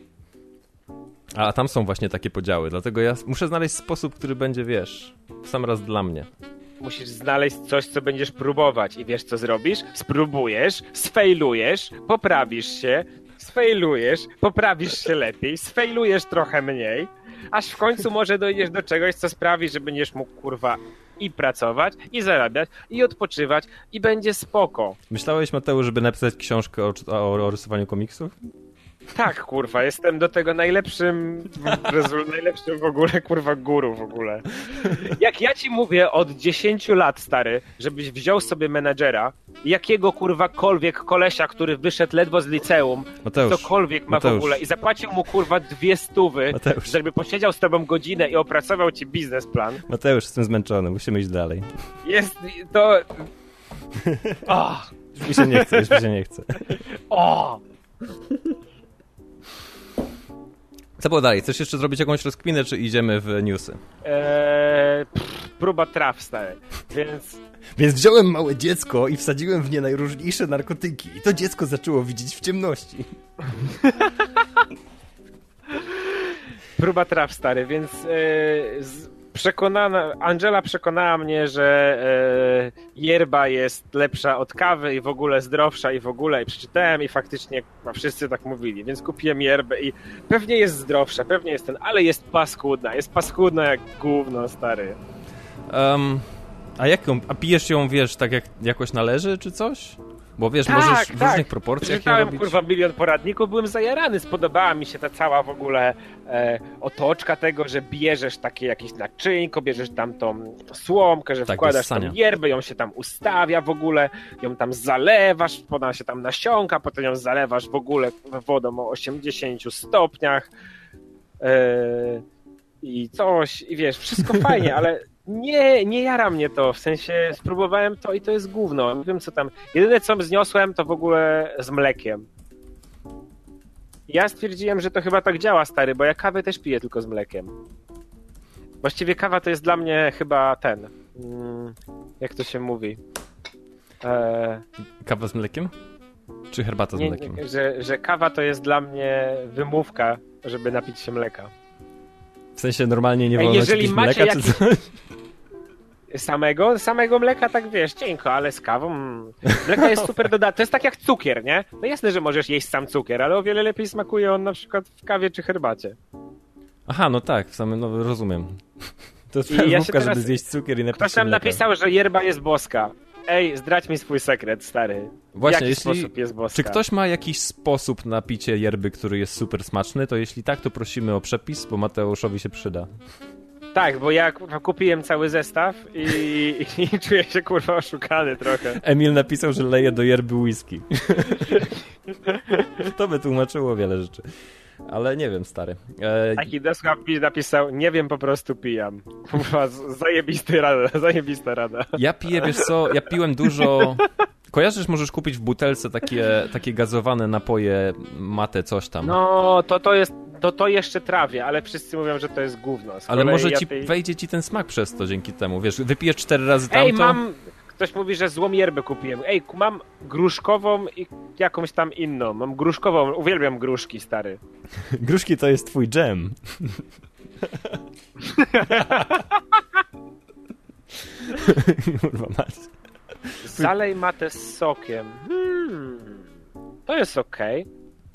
A tam są właśnie takie podziały, dlatego ja muszę znaleźć sposób, który będzie, wiesz, w sam raz dla mnie. musisz znaleźć coś, co będziesz próbować i wiesz, co zrobisz? Spróbujesz, sfejlujesz, poprawisz się, sfejlujesz, poprawisz się lepiej, sfejlujesz trochę mniej, aż w końcu może dojdziesz do czegoś, co sprawi, że będziesz mógł, kurwa, i pracować, i zarabiać, i odpoczywać, i będzie spoko. Myślałeś, Mateusz, żeby napisać książkę o, o, o rysowaniu komiksów? Tak, kurwa, jestem do tego najlepszym, najlepszym w ogóle, kurwa, guru w ogóle. Jak ja ci mówię od dziesięciu lat, stary, żebyś wziął sobie menadżera, jakiego kurwakolwiek kolesia, który wyszedł ledwo z liceum, Mateusz, cokolwiek ma Mateusz. w ogóle i zapłacił mu, kurwa, dwie stówy, Mateusz. żeby posiedział z tobą godzinę i opracował ci biznesplan. Mateusz, jestem zmęczony, musimy iść dalej. Jest to... O! Już mi się nie chce, już mi się nie chce. O! Co było dalej? Chcesz jeszcze zrobić jakąś rozkminę, czy idziemy w newsy? Eee, pff, próba traf, stary, więc... Więc wziąłem małe dziecko i wsadziłem w nie najróżniejsze narkotyki. I to dziecko zaczęło widzieć w ciemności. Próba traf, stary, więc e, z, przekonana, Angela przekonała mnie, że e, yerba jest lepsza od kawy i w ogóle zdrowsza i w ogóle i przeczytałem i faktycznie a wszyscy tak mówili, więc kupiłem yerbę i pewnie jest zdrowsza, pewnie jest ten, ale jest paskudna, jest paskudna jak gówno, stary. Um, a jak ją, a pijesz ją, wiesz, tak jak jakoś należy, czy coś? Bo wiesz, Tak, możesz w tak. różnych proporcjach ją Czytałem, robić. kurwa, milion poradników, byłem zajarany, spodobała mi się ta cała w ogóle e, otoczka tego, że bierzesz takie jakieś naczynko, bierzesz tam tą słomkę, że Tak, wkładasz bez tą ssania. yerbę, ją się tam ustawia w ogóle, ją tam zalewasz, potem się tam nasiąka, potem ją zalewasz w ogóle wodą o osiemdziesięciu stopniach e, i coś, i wiesz, wszystko fajnie, ale nie, nie jara mnie to, w sensie spróbowałem to i to jest gówno, nie wiem co tam, jedyne co zniosłem to w ogóle z mlekiem. Ja stwierdziłem, że to chyba tak działa, stary, bo ja kawę też piję tylko z mlekiem. Właściwie kawa to jest dla mnie chyba ten, mm, jak to się mówi, e, Kawa z mlekiem? Czy herbata z nie, mlekiem? nie, że, że kawa to jest dla mnie wymówka, żeby napić się mleka. W sensie normalnie nie Ej, wolno jeżeli ci pić macie mleka, czy jakiś- coś? Samego? Samego mleka tak wiesz, cienko, ale z kawą. mm, Mleka jest super dodatne. To jest tak jak cukier, nie? No jasne, że możesz jeść sam cukier, ale o wiele lepiej smakuje on na przykład w kawie czy herbacie. Aha, no tak, w samym, no rozumiem. To jest I ja się wymówka, teraz- żeby zjeść cukier i napić Ktoś się nam mleka. napisał, że yerba jest boska. Ej, zdradź mi swój sekret, stary. Właśnie, w jaki jeśli- sposób jest boska? Czy ktoś ma jakiś sposób na picie yerby, który jest super smaczny, to jeśli tak, to prosimy o przepis, bo Mateuszowi się przyda. Tak, bo ja kurwa, kupiłem cały zestaw i, i, i czuję się kurwa oszukany trochę. Emil napisał, że leje do yerby whisky. To by tłumaczyło wiele rzeczy. Ale nie wiem, stary. E, Taki Desław napisał, nie wiem, po prostu pijam. Kurwa, z- zajebisty rada, zajebista rada. ja piję, wiesz co, ja piłem dużo... Kojarzysz, możesz kupić w butelce takie, takie gazowane napoje, mate, coś tam. No, to to jest, to to jeszcze trawię, ale wszyscy mówią, że to jest gówno. Z Ale kolei może ja ci tej... wejdzie ci ten smak przez to dzięki temu. Wiesz, wypijesz cztery razy tamto. Ej, mam... Ktoś mówi, że złą yerbę kupiłem. Ej, ku- mam gruszkową i jakąś tam inną. Mam gruszkową, uwielbiam gruszki, stary. Gruszki to jest twój dżem. Kurwa mać. Zalej matę z sokiem. Hmm. To jest okej.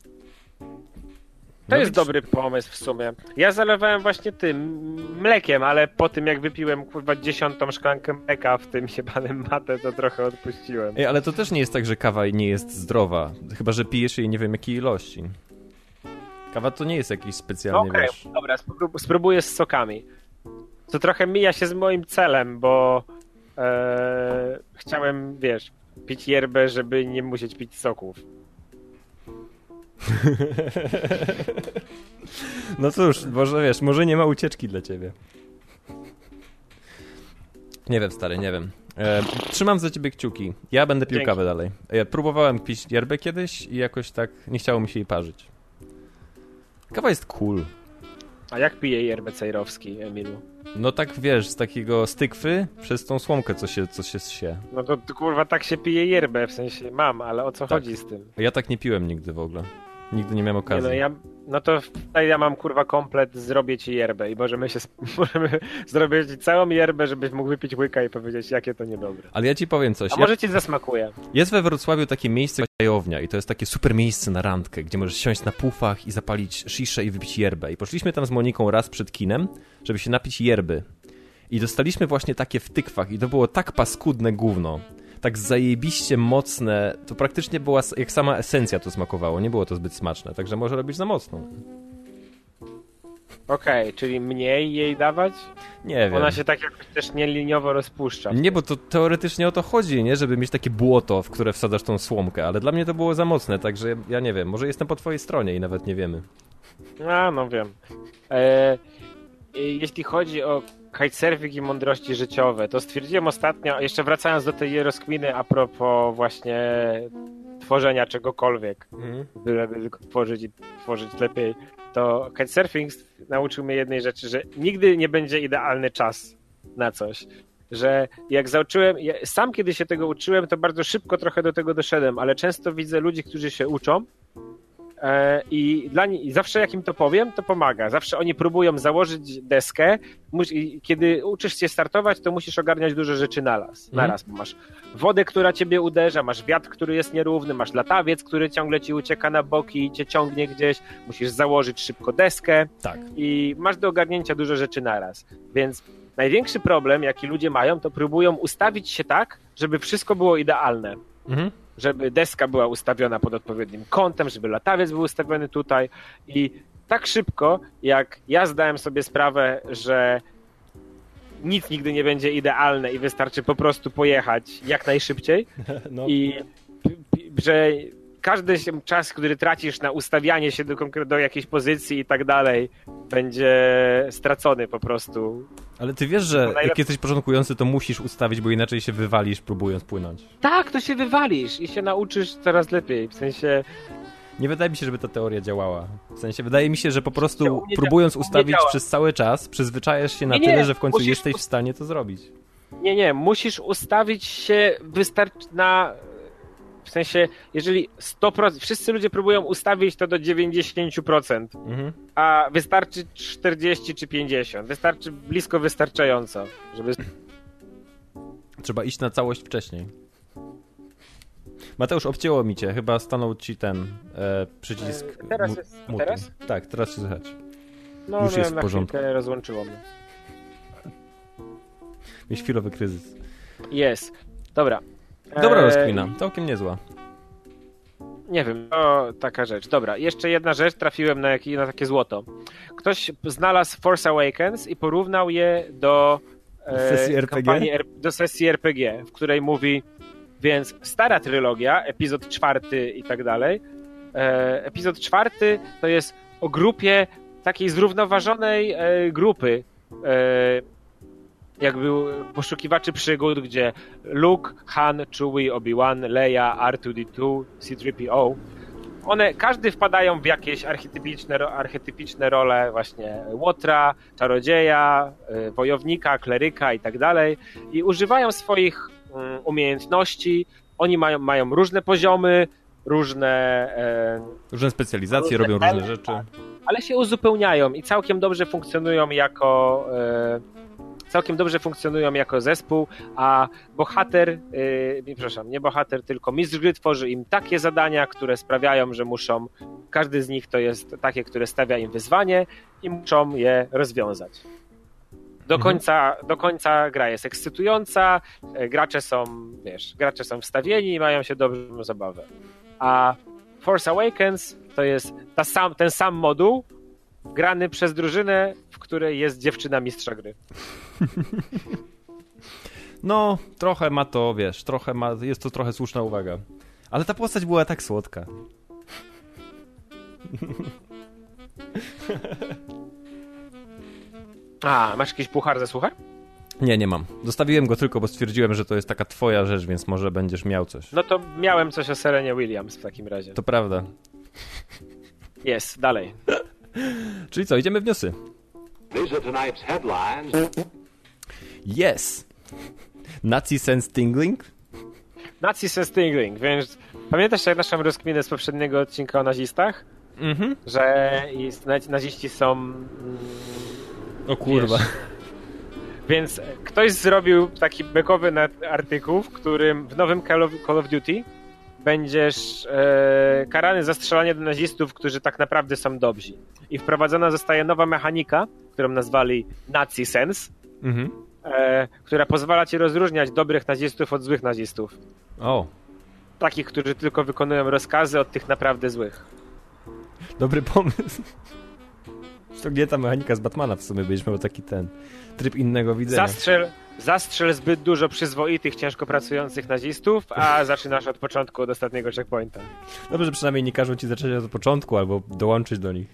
To No jest widzisz- dobry pomysł w sumie. Ja zalewałem właśnie tym mlekiem, ale po tym jak wypiłem kurwa dziesiątą szklankę mleka w tym siebanym matę, to trochę odpuściłem. Ej, ale to też nie jest tak, że kawa nie jest zdrowa. Chyba, że pijesz jej nie wiem jakiej ilości. Kawa to nie jest jakiś specjalnie, Okej, wiesz... dobra, sprób- spróbuję z sokami. To trochę mija się z moim celem, bo e, chciałem, wiesz, pić yerbę, żeby nie musieć pić soków. No cóż, może wiesz, może nie ma ucieczki dla ciebie. Nie wiem, stary, nie wiem. E, trzymam za ciebie kciuki. Ja będę pił Dzięki. kawę dalej. E, próbowałem pić yerbę kiedyś i jakoś tak nie chciało mi się jej parzyć. Kawa jest cool. A jak pije yerbę cejrowski, Emilu? No tak, wiesz, z takiego stykwy przez tą słomkę, co się, co się zsie. No to to, kurwa tak się pije yerbę, w sensie mam, ale o co Tak. chodzi z tym? Ja tak nie piłem nigdy w ogóle. Nigdy nie miałem Nie okazji. no, ja, No to tutaj ja mam kurwa komplet, zrobię ci yerbę i możemy się możemy zrobić ci całą yerbę, żebyś mógł wypić łyka i powiedzieć, jakie to niedobre. Ale ja ci powiem coś. A ja... może ci zasmakuje. Jest we Wrocławiu takie miejsce, jajownia, i to jest takie super miejsce na randkę, gdzie możesz siąść na pufach i zapalić sziszę i wypić yerbę. I poszliśmy tam z Moniką raz przed kinem, żeby się napić yerby. I dostaliśmy właśnie takie w tykwach i to było tak paskudne gówno. Tak zajebiście mocne, to praktycznie była jak sama esencja to smakowało, nie było to zbyt smaczne, także może robić za mocno. Okej, okay, czyli mniej jej dawać? Nie wiem. Ona się tak jakoś też nieliniowo rozpuszcza. Nie, bo to teoretycznie o to chodzi, nie? Żeby mieć takie błoto, w które wsadzasz tą słomkę, ale dla mnie to było za mocne, także ja nie wiem, może jestem po twojej stronie i nawet nie wiemy. A, no wiem. E, jeśli chodzi o kitesurfing i mądrości życiowe, to stwierdziłem ostatnio, jeszcze wracając do tej rozkminy a propos właśnie tworzenia czegokolwiek, mm. byleby tylko tworzyć i tworzyć lepiej, to kitesurfing nauczył mnie jednej rzeczy, że nigdy nie będzie idealny czas na coś. Że jak zauczyłem, ja sam kiedy się tego uczyłem, to bardzo szybko trochę do tego doszedłem, ale często widzę ludzi, którzy się uczą e, i dla nich, i zawsze jak im to powiem, to pomaga. Zawsze oni próbują założyć deskę, mus, i kiedy uczysz się startować, to musisz ogarniać dużo rzeczy naraz. naraz. Mm. Masz wodę, która ciebie uderza, masz wiatr, który jest nierówny, masz latawiec, który ciągle ci ucieka na boki i cię ciągnie gdzieś, musisz założyć szybko deskę tak. I masz do ogarnięcia dużo rzeczy naraz. Więc największy problem, jaki ludzie mają, to próbują ustawić się tak, żeby wszystko było idealne. Mhm. Żeby deska była ustawiona pod odpowiednim kątem, żeby latawiec był ustawiony tutaj i tak szybko, jak ja zdałem sobie sprawę, że nic nigdy nie będzie idealne i wystarczy po prostu pojechać jak najszybciej no. I że każdy czas, który tracisz na ustawianie się do, do jakiejś pozycji i tak dalej, będzie stracony po prostu. Ale ty wiesz, że najlepiej... jak jesteś początkujący, to musisz ustawić, bo inaczej się wywalisz, próbując płynąć. Tak, to się wywalisz i się nauczysz coraz lepiej. W sensie... Nie wydaje mi się, żeby ta teoria działała. W sensie wydaje mi się, że po prostu próbując ustawić przez cały czas, przyzwyczajasz się na nie, tyle, nie, że w końcu musisz... jesteś w stanie to zrobić. Nie, nie, musisz ustawić się wystarczy na... W sensie, jeżeli sto procent, wszyscy ludzie próbują ustawić to do dziewięćdziesiąt procent, mhm. a wystarczy czterdzieści czy pięćdziesiąt. Wystarczy blisko wystarczająco, żeby... Trzeba iść na całość wcześniej. Mateusz, obcięło mi cię. Chyba stanął ci ten e, przycisk e, Teraz jest... Mutu. Teraz? Tak, teraz się słychać. No, już jest w na porządku. Rozłączyło mnie. Mieć chwilowy kryzys. Jest. Dobra. Dobra rozkmina, całkiem niezła. Nie wiem, to taka rzecz. Dobra, jeszcze jedna rzecz, trafiłem na, jak, na takie złoto. Ktoś znalazł Force Awakens i porównał je do e, sesji R P G? do sesji R P G, w której mówi, więc stara trylogia, epizod czwarty i tak dalej, e, epizod czwarty to jest o grupie, takiej zrównoważonej e, grupy, e, jakby poszukiwaczy przygód, gdzie Luke, Han, Chewie, Obi-Wan, Leia, R two D two, C three P O, one, każdy wpadają w jakieś archetypiczne, archetypiczne role właśnie łotra, czarodzieja, wojownika, kleryka i tak dalej i używają swoich um, umiejętności, oni mają, mają różne poziomy, różne... E, różne specjalizacje, różne robią różne rzeczy. Ale się uzupełniają i całkiem dobrze funkcjonują jako... E, całkiem dobrze funkcjonują jako zespół, a bohater, yy, przepraszam, nie bohater, tylko mistrz gry tworzy im takie zadania, które sprawiają, że muszą, każdy z nich to jest takie, które stawia im wyzwanie i muszą je rozwiązać. Do końca, do końca gra jest ekscytująca, gracze są, wiesz, gracze są wstawieni i mają się dobrą zabawę. A Force Awakens to jest ta sam, ten sam moduł, grany przez drużynę, w której jest dziewczyna mistrza gry. No, trochę ma to, wiesz, trochę ma, jest to trochę słuszna uwaga. Ale ta postać była tak słodka. A, masz jakiś puchar ze słuchar? Nie, nie mam. Zostawiłem go tylko, bo stwierdziłem, że to jest taka twoja rzecz, więc może będziesz miał coś. No to miałem coś o Serenie Williams w takim razie. To prawda. Jest, dalej. Czyli co, idziemy w newsy. These are tonight's headlines. Yes. Nazi sense tingling? Nazi sense tingling, więc pamiętasz jak naszą rozkminę z poprzedniego odcinka o nazistach? Mhm. Że jest, naziści są... Mm, o kurwa. Wiesz, więc ktoś zrobił taki bekowy artykuł, w którym w nowym Call of, Call of Duty będziesz e, karany za strzelanie do nazistów, którzy tak naprawdę są dobrzy. I wprowadzona zostaje nowa mechanika, którą nazwali Nazi Sense, mhm. e, która pozwala ci rozróżniać dobrych nazistów od złych nazistów. O. Takich, którzy tylko wykonują rozkazy, od tych naprawdę złych. Dobry pomysł. To gdzie ta mechanika z Batmana w sumie byś miał taki ten tryb innego widzenia. Zastrzel, zastrzel zbyt dużo przyzwoitych, ciężko pracujących nazistów, a zaczynasz od początku, od ostatniego checkpointa. Dobrze, że przynajmniej nie każą ci zacząć od początku albo dołączyć do nich.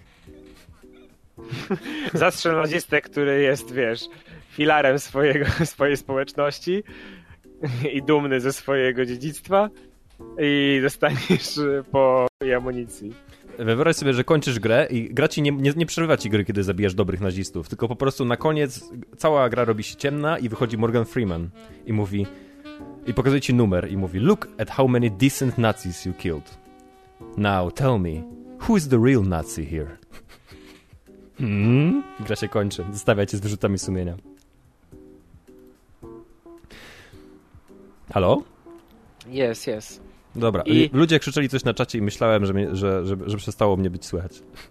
Zastrzel nazistę, który jest, wiesz, filarem swojego, swojej społeczności i dumny ze swojego dziedzictwa i dostaniesz po amunicji. Wyobraź sobie, że kończysz grę i gra ci nie, nie, nie przerywa ci gry, kiedy zabijasz dobrych nazistów, tylko po prostu na koniec cała gra robi się ciemna i wychodzi Morgan Freeman i mówi, i pokazuje ci numer i mówi: look at how many decent Nazis you killed. Now tell me, who is the real Nazi here? Hmm? Gra się kończy, zostawia cię z wyrzutami sumienia. Halo? Jest, jest. Dobra, I... ludzie krzyczeli coś na czacie i myślałem, że, mnie, że, że, że przestało mnie być słychać.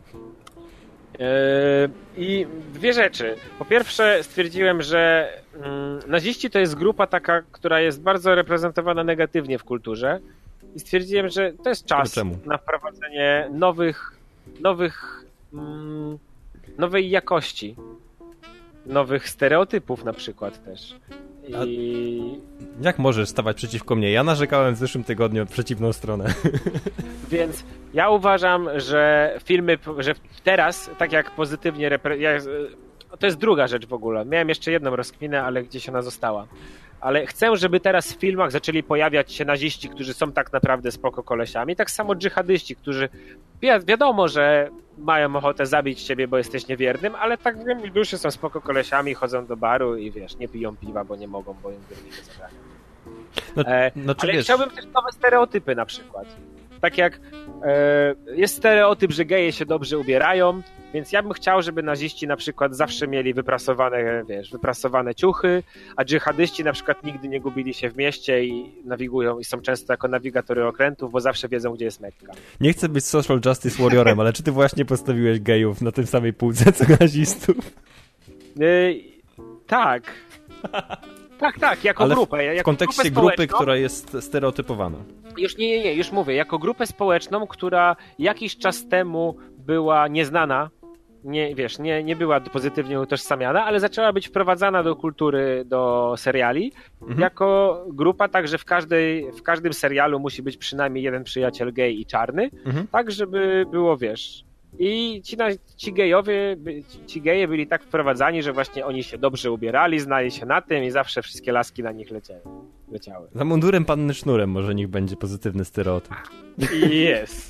Yy, I dwie rzeczy. Po pierwsze stwierdziłem, że mm, naziści to jest grupa taka, która jest bardzo reprezentowana negatywnie w kulturze i stwierdziłem, że to jest czas na wprowadzenie nowych, nowych mm, nowej jakości, nowych stereotypów na przykład też. I... Jak możesz stawać przeciwko mnie? Ja narzekałem w zeszłym tygodniu w przeciwną stronę. Więc ja uważam, że filmy, że teraz, tak jak pozytywnie... Repre... Ja... To jest druga rzecz w ogóle. Miałem jeszcze jedną rozkminę, ale gdzieś ona została. Ale chcę, żeby teraz w filmach zaczęli pojawiać się naziści, którzy są tak naprawdę spoko kolesiami. Tak samo dżihadyści, którzy wi- wiadomo, że mają ochotę zabić ciebie, bo jesteś niewiernym, ale tak w głębi duszy są spoko kolesiami, chodzą do baru i wiesz, nie piją piwa, bo nie mogą, bo im wyrwili zabrania. No, e, no, ale wiesz... chciałbym też nowe stereotypy na przykład. Tak jak e, jest stereotyp, że geje się dobrze ubierają, więc ja bym chciał, żeby naziści na przykład zawsze mieli wyprasowane, wiesz, wyprasowane ciuchy, a dżihadyści na przykład nigdy nie gubili się w mieście i nawigują i są często jako nawigatory okrętów, bo zawsze wiedzą, gdzie jest Mekka. Nie chcę być social justice warriorem, ale czy ty właśnie postawiłeś gejów na tym samej półce co nazistów? Yy, tak. Tak, tak, jako ale grupę. Jako w kontekście grupę grupy, która jest stereotypowana. Już nie, nie, nie, już mówię, jako grupę społeczną, która jakiś czas temu była nieznana, nie, wiesz, nie, nie była pozytywnie utożsamiana, ale zaczęła być wprowadzana do kultury, do seriali, mhm. jako grupa, tak, że w, każdej, w każdym serialu musi być przynajmniej jeden przyjaciel gej i czarny, mhm. tak, żeby było, wiesz... I ci, ci gejowie, ci geje byli tak wprowadzani, że właśnie oni się dobrze ubierali, znali się na tym i zawsze wszystkie laski na nich leciały. leciały. Za mundurem panny sznurem może niech będzie pozytywny stereotyp. Yes.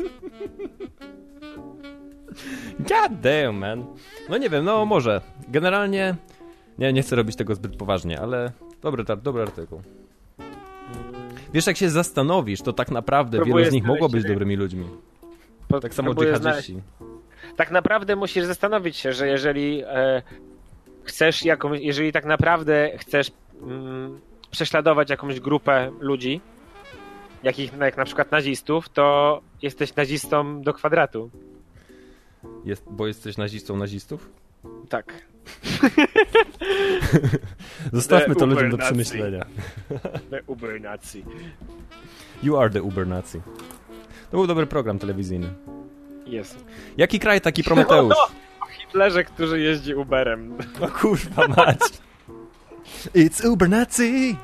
God damn, man. No nie wiem, no może. Generalnie nie, nie chcę robić tego zbyt poważnie, ale dobry, dobry artykuł. Wiesz, jak się zastanowisz, to tak naprawdę Próbuję wielu z nich mogło być dobrymi ludźmi. Po, tak samo dżihadyści. Tak naprawdę musisz zastanowić się, że jeżeli e, chcesz jakąś, jeżeli tak naprawdę chcesz mm, prześladować jakąś grupę ludzi, jakich, jak na przykład nazistów, to jesteś nazistą do kwadratu. Jest, bo jesteś nazistą nazistów? Tak. Zostawmy the to ludziom do przemyślenia. The Uber Nazi. You are the Uber Nazi. To był dobry program telewizyjny. Jest. Jaki kraj, taki Prometeusz? No, no, o Hitlerze, który jeździ Uberem. No kurwa mać. It's Uber Nazi!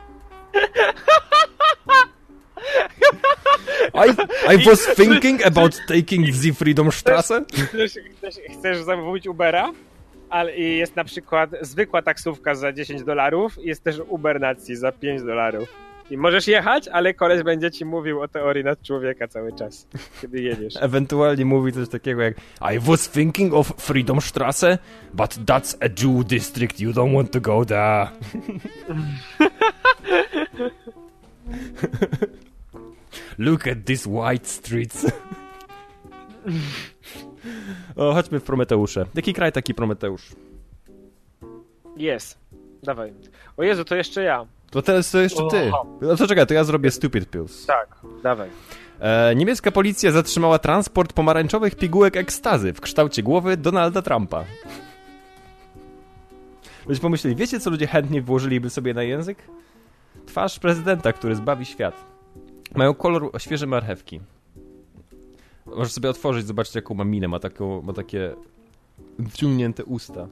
I, I was thinking about taking the Freedomstrasse. Chcesz, chcesz, chcesz zamówić Ubera? Ale i jest na przykład zwykła taksówka za dziesięć dolarów i jest też Uber Nazi za pięć dolarów. I możesz jechać, ale koleś będzie ci mówił o teorii nadczłowieka cały czas, kiedy jedziesz. Ewentualnie mówi coś takiego jak I was thinking of Freedomstrasse, but that's a Jew district, you don't want to go there. Look at these white streets. O, chodźmy w Prometeusze. Jaki kraj, taki Prometeusz? Jest. Dawaj. O Jezu, to jeszcze ja. To teraz to jeszcze ty. No to czekaj, to ja zrobię Stupid Pills. Tak, dawaj. E, niemiecka policja zatrzymała transport pomarańczowych pigułek ekstazy w kształcie głowy Donalda Trumpa. Ludzie pomyśleli, wiecie co ludzie chętnie włożyliby sobie na język? Twarz prezydenta, który zbawi świat. Mają kolor świeżej marchewki. Możesz sobie otworzyć, zobaczyć jaką ma minę. Ma, taką, ma takie wciągnięte usta.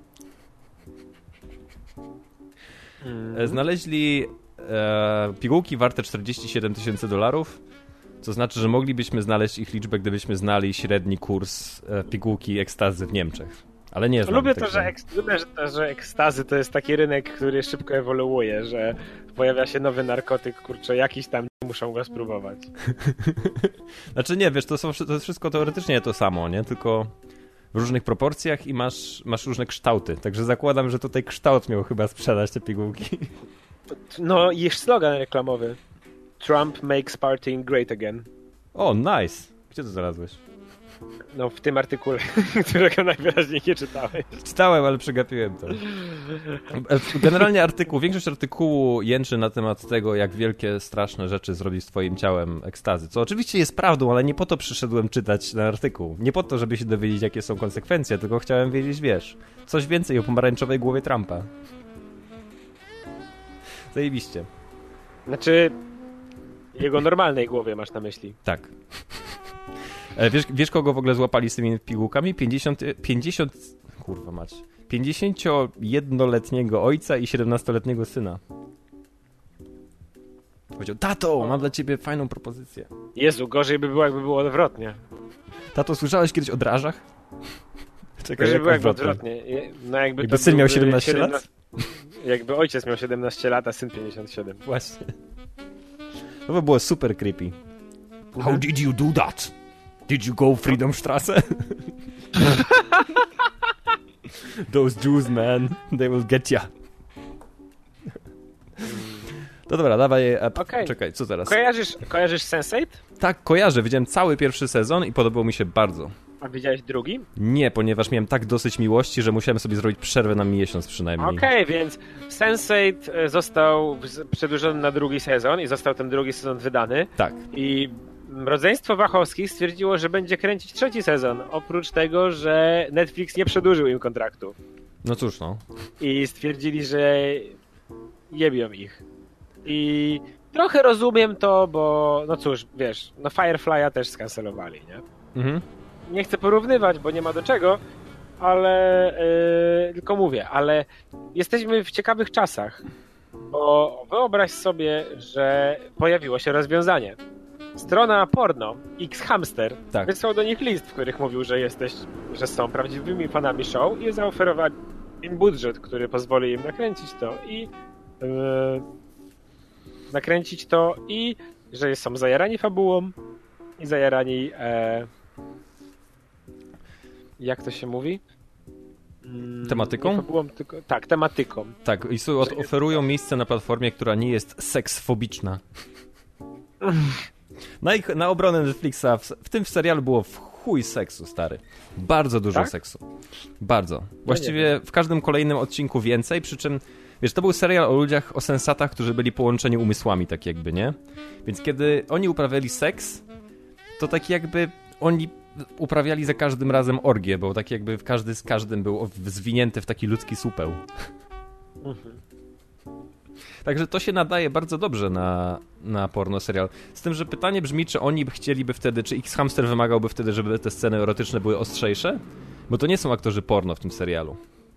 Hmm. Znaleźli e, pigułki warte czterdzieści siedem tysięcy dolarów, co znaczy, że moglibyśmy znaleźć ich liczbę, gdybyśmy znali średni kurs e, pigułki ekstazy w Niemczech. Ale nie znam. Lubię to, że, ek, lubię, że, to, że ekstazy to jest taki rynek, który szybko ewoluuje, że pojawia się nowy narkotyk, kurczę, jakiś tam muszą go spróbować. Znaczy nie, wiesz, to, są, to jest wszystko teoretycznie to samo, nie? Tylko w różnych proporcjach i masz, masz różne kształty. Także zakładam, że tutaj kształt miał chyba sprzedać te pigułki. No i slogan reklamowy. Trump makes partying great again. O, nice. Gdzie to znalazłeś? No w tym artykule, którego najwyraźniej nie czytałeś. Czytałem, ale przegapiłem to. Generalnie artykuł, większość artykułu jęczy na temat tego, jak wielkie, straszne rzeczy zrobi z twoim ciałem ekstazy. Co oczywiście jest prawdą, ale nie po to przyszedłem czytać ten artykuł. Nie po to, żeby się dowiedzieć, jakie są konsekwencje, tylko chciałem wiedzieć, wiesz, coś więcej o pomarańczowej głowie Trumpa. Zajebiście. Znaczy, jego normalnej głowie masz na myśli. Tak. Wiesz, wiesz, kogo w ogóle złapali z tymi pigułkami? pięćdziesiąt, pięćdziesiąt, kurwa mać, pięćdziesięciojednoletniego ojca i siedemnastoletniego syna. Powiedział, tato, mam dla ciebie fajną propozycję. Jezu, gorzej by było, jakby było odwrotnie. Tato, słyszałeś kiedyś o drażach? Czekaj, gorzej było jakby odwrotnie. No jakby, jakby syn miał siedemnaście siedemnaście lat? Jakby ojciec miał siedemnaście lat, a syn pięćdziesiąt siedem. Właśnie. To by było super creepy. How did you do that? Did you go Freedomstrasse? Those Jews, man, they will get ya. To dobra, dawaj, a, okay. Czekaj, co teraz? Kojarzysz, kojarzysz sense eight? Tak, kojarzę, widziałem cały pierwszy sezon i podobał mi się bardzo. A widziałeś drugi? Nie, ponieważ miałem tak dosyć miłości, że musiałem sobie zrobić przerwę na miesiąc przynajmniej. Okej, okay, więc sense eight został przedłużony na drugi sezon i został ten drugi sezon wydany. Tak. I rodzeństwo Wachowskich stwierdziło, że będzie kręcić trzeci sezon, oprócz tego, że Netflix nie przedłużył im kontraktu. No cóż, no. I stwierdzili, że jebią ich. I trochę rozumiem to, bo no cóż, wiesz, no Firefly'a też skancelowali, nie? Mhm. Nie chcę porównywać, bo nie ma do czego, ale yy, tylko mówię, ale jesteśmy w ciekawych czasach, bo wyobraź sobie, że pojawiło się rozwiązanie. Strona porno, X-Hamster, tak, wysłał do nich list, w których mówił, że jesteś, że są prawdziwymi fanami show i zaoferowali im budżet, który pozwoli im nakręcić to i yy, nakręcić to i że są zajarani fabułą i zajarani e, jak to się mówi? Tematyką? Fabułą, tylko, tak, tematyką. Tak, i sobie oferują miejsce na platformie, która nie jest seksfobiczna. Na, ich, na obronę Netflixa w, w tym serialu było w chuj seksu, stary. Bardzo dużo tak? seksu. Bardzo. Właściwie w każdym kolejnym odcinku więcej, przy czym wiesz, to był serial o ludziach, o sensatach, którzy byli połączeni umysłami, tak jakby, nie? Więc kiedy oni uprawiali seks, to tak jakby oni uprawiali za każdym razem orgię, bo tak jakby każdy z każdym był zwinięty w taki ludzki supeł. Mhm. Także to się nadaje bardzo dobrze na, na porno serial. Z tym, że pytanie brzmi, czy oni chcieliby wtedy, czy X-Hamster wymagałby wtedy, żeby te sceny erotyczne były ostrzejsze? Bo to nie są aktorzy porno w tym serialu.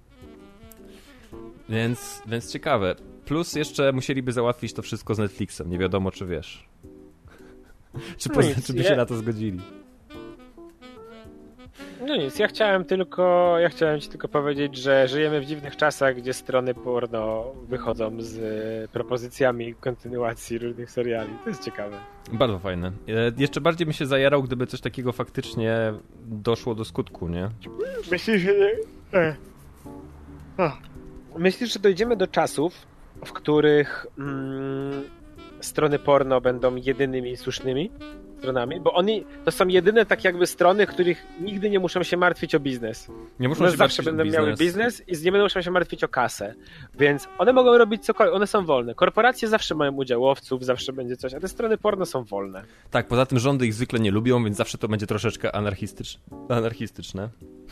Więc, więc ciekawe. Plus jeszcze musieliby załatwić to wszystko z Netflixem. Nie wiadomo, czy wiesz. czy, no nic, czy by się ja... na to zgodzili. No nic, ja chciałem tylko, ja chciałem ci tylko powiedzieć, że żyjemy w dziwnych czasach, gdzie strony porno wychodzą z propozycjami kontynuacji różnych seriali. To jest ciekawe. Bardzo fajne. Jeszcze bardziej bym się zajarał, gdyby coś takiego faktycznie doszło do skutku, nie? Myślisz, że nie? Myślisz, że dojdziemy do czasów, w których mm, strony porno będą jedynymi słusznymi? stronami, bo oni to są jedyne tak jakby strony, których nigdy nie muszą się martwić o biznes. Nie muszą one się zawsze będą biznes. miały biznes i nie będą musiały się martwić o kasę. Więc one mogą robić cokolwiek, one są wolne. Korporacje zawsze mają udziałowców, zawsze będzie coś, a te strony porno są wolne. Tak, poza tym rządy ich zwykle nie lubią, więc zawsze to będzie troszeczkę anarchistycz... anarchistyczne.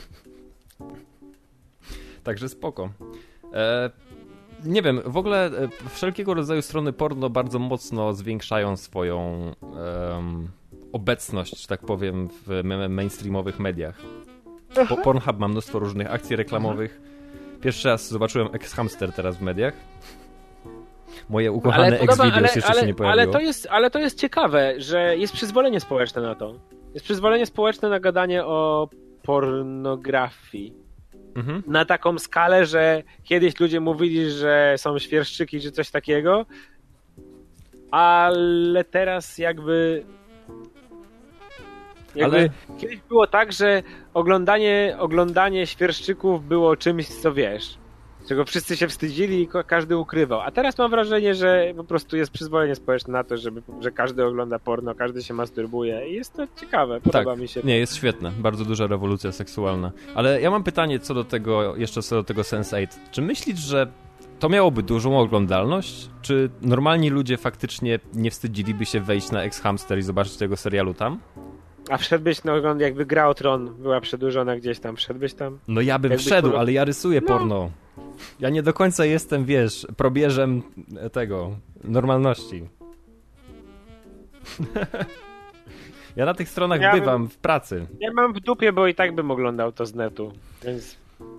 Także spoko. E... Nie wiem, w ogóle wszelkiego rodzaju strony porno bardzo mocno zwiększają swoją um, obecność, że tak powiem, w mainstreamowych mediach. Po, Pornhub ma mnóstwo różnych akcji reklamowych. Pierwszy raz zobaczyłem X-Hamster teraz w mediach. Moje ukochane X-Videos jeszcze ale, się nie pojawiło. Ale to, jest, ale to jest ciekawe, że jest przyzwolenie społeczne na to. Jest przyzwolenie społeczne na gadanie o pornografii. Mhm. Na taką skalę, że kiedyś ludzie mówili, że są świerszczyki czy coś takiego, ale teraz jakby, jakby ale... kiedyś było tak, że oglądanie, oglądanie świerszczyków było czymś, co wiesz, czego wszyscy się wstydzili i każdy ukrywał. A teraz mam wrażenie, że po prostu jest przyzwolenie społeczne na to, żeby, że każdy ogląda porno, każdy się masturbuje i jest to ciekawe, podoba tak. mi się. Nie, jest świetne, bardzo duża rewolucja seksualna. Ale ja mam pytanie co do tego, jeszcze co do tego sense eight. Czy myślisz, że to miałoby dużą oglądalność? Czy normalni ludzie faktycznie nie wstydziliby się wejść na X-Hamster i zobaczyć tego serialu tam? A wszedłbyś na ogląd, jakby Gra o Tron była przedłużona gdzieś tam, wszedłbyś tam? No ja bym wszedł, por... ale ja rysuję no. porno. Ja nie do końca jestem, wiesz, probierzem tego, normalności. Ja na tych stronach ja bywam bym... w pracy. Ja mam w dupie, bo i tak bym oglądał to z netu, więc...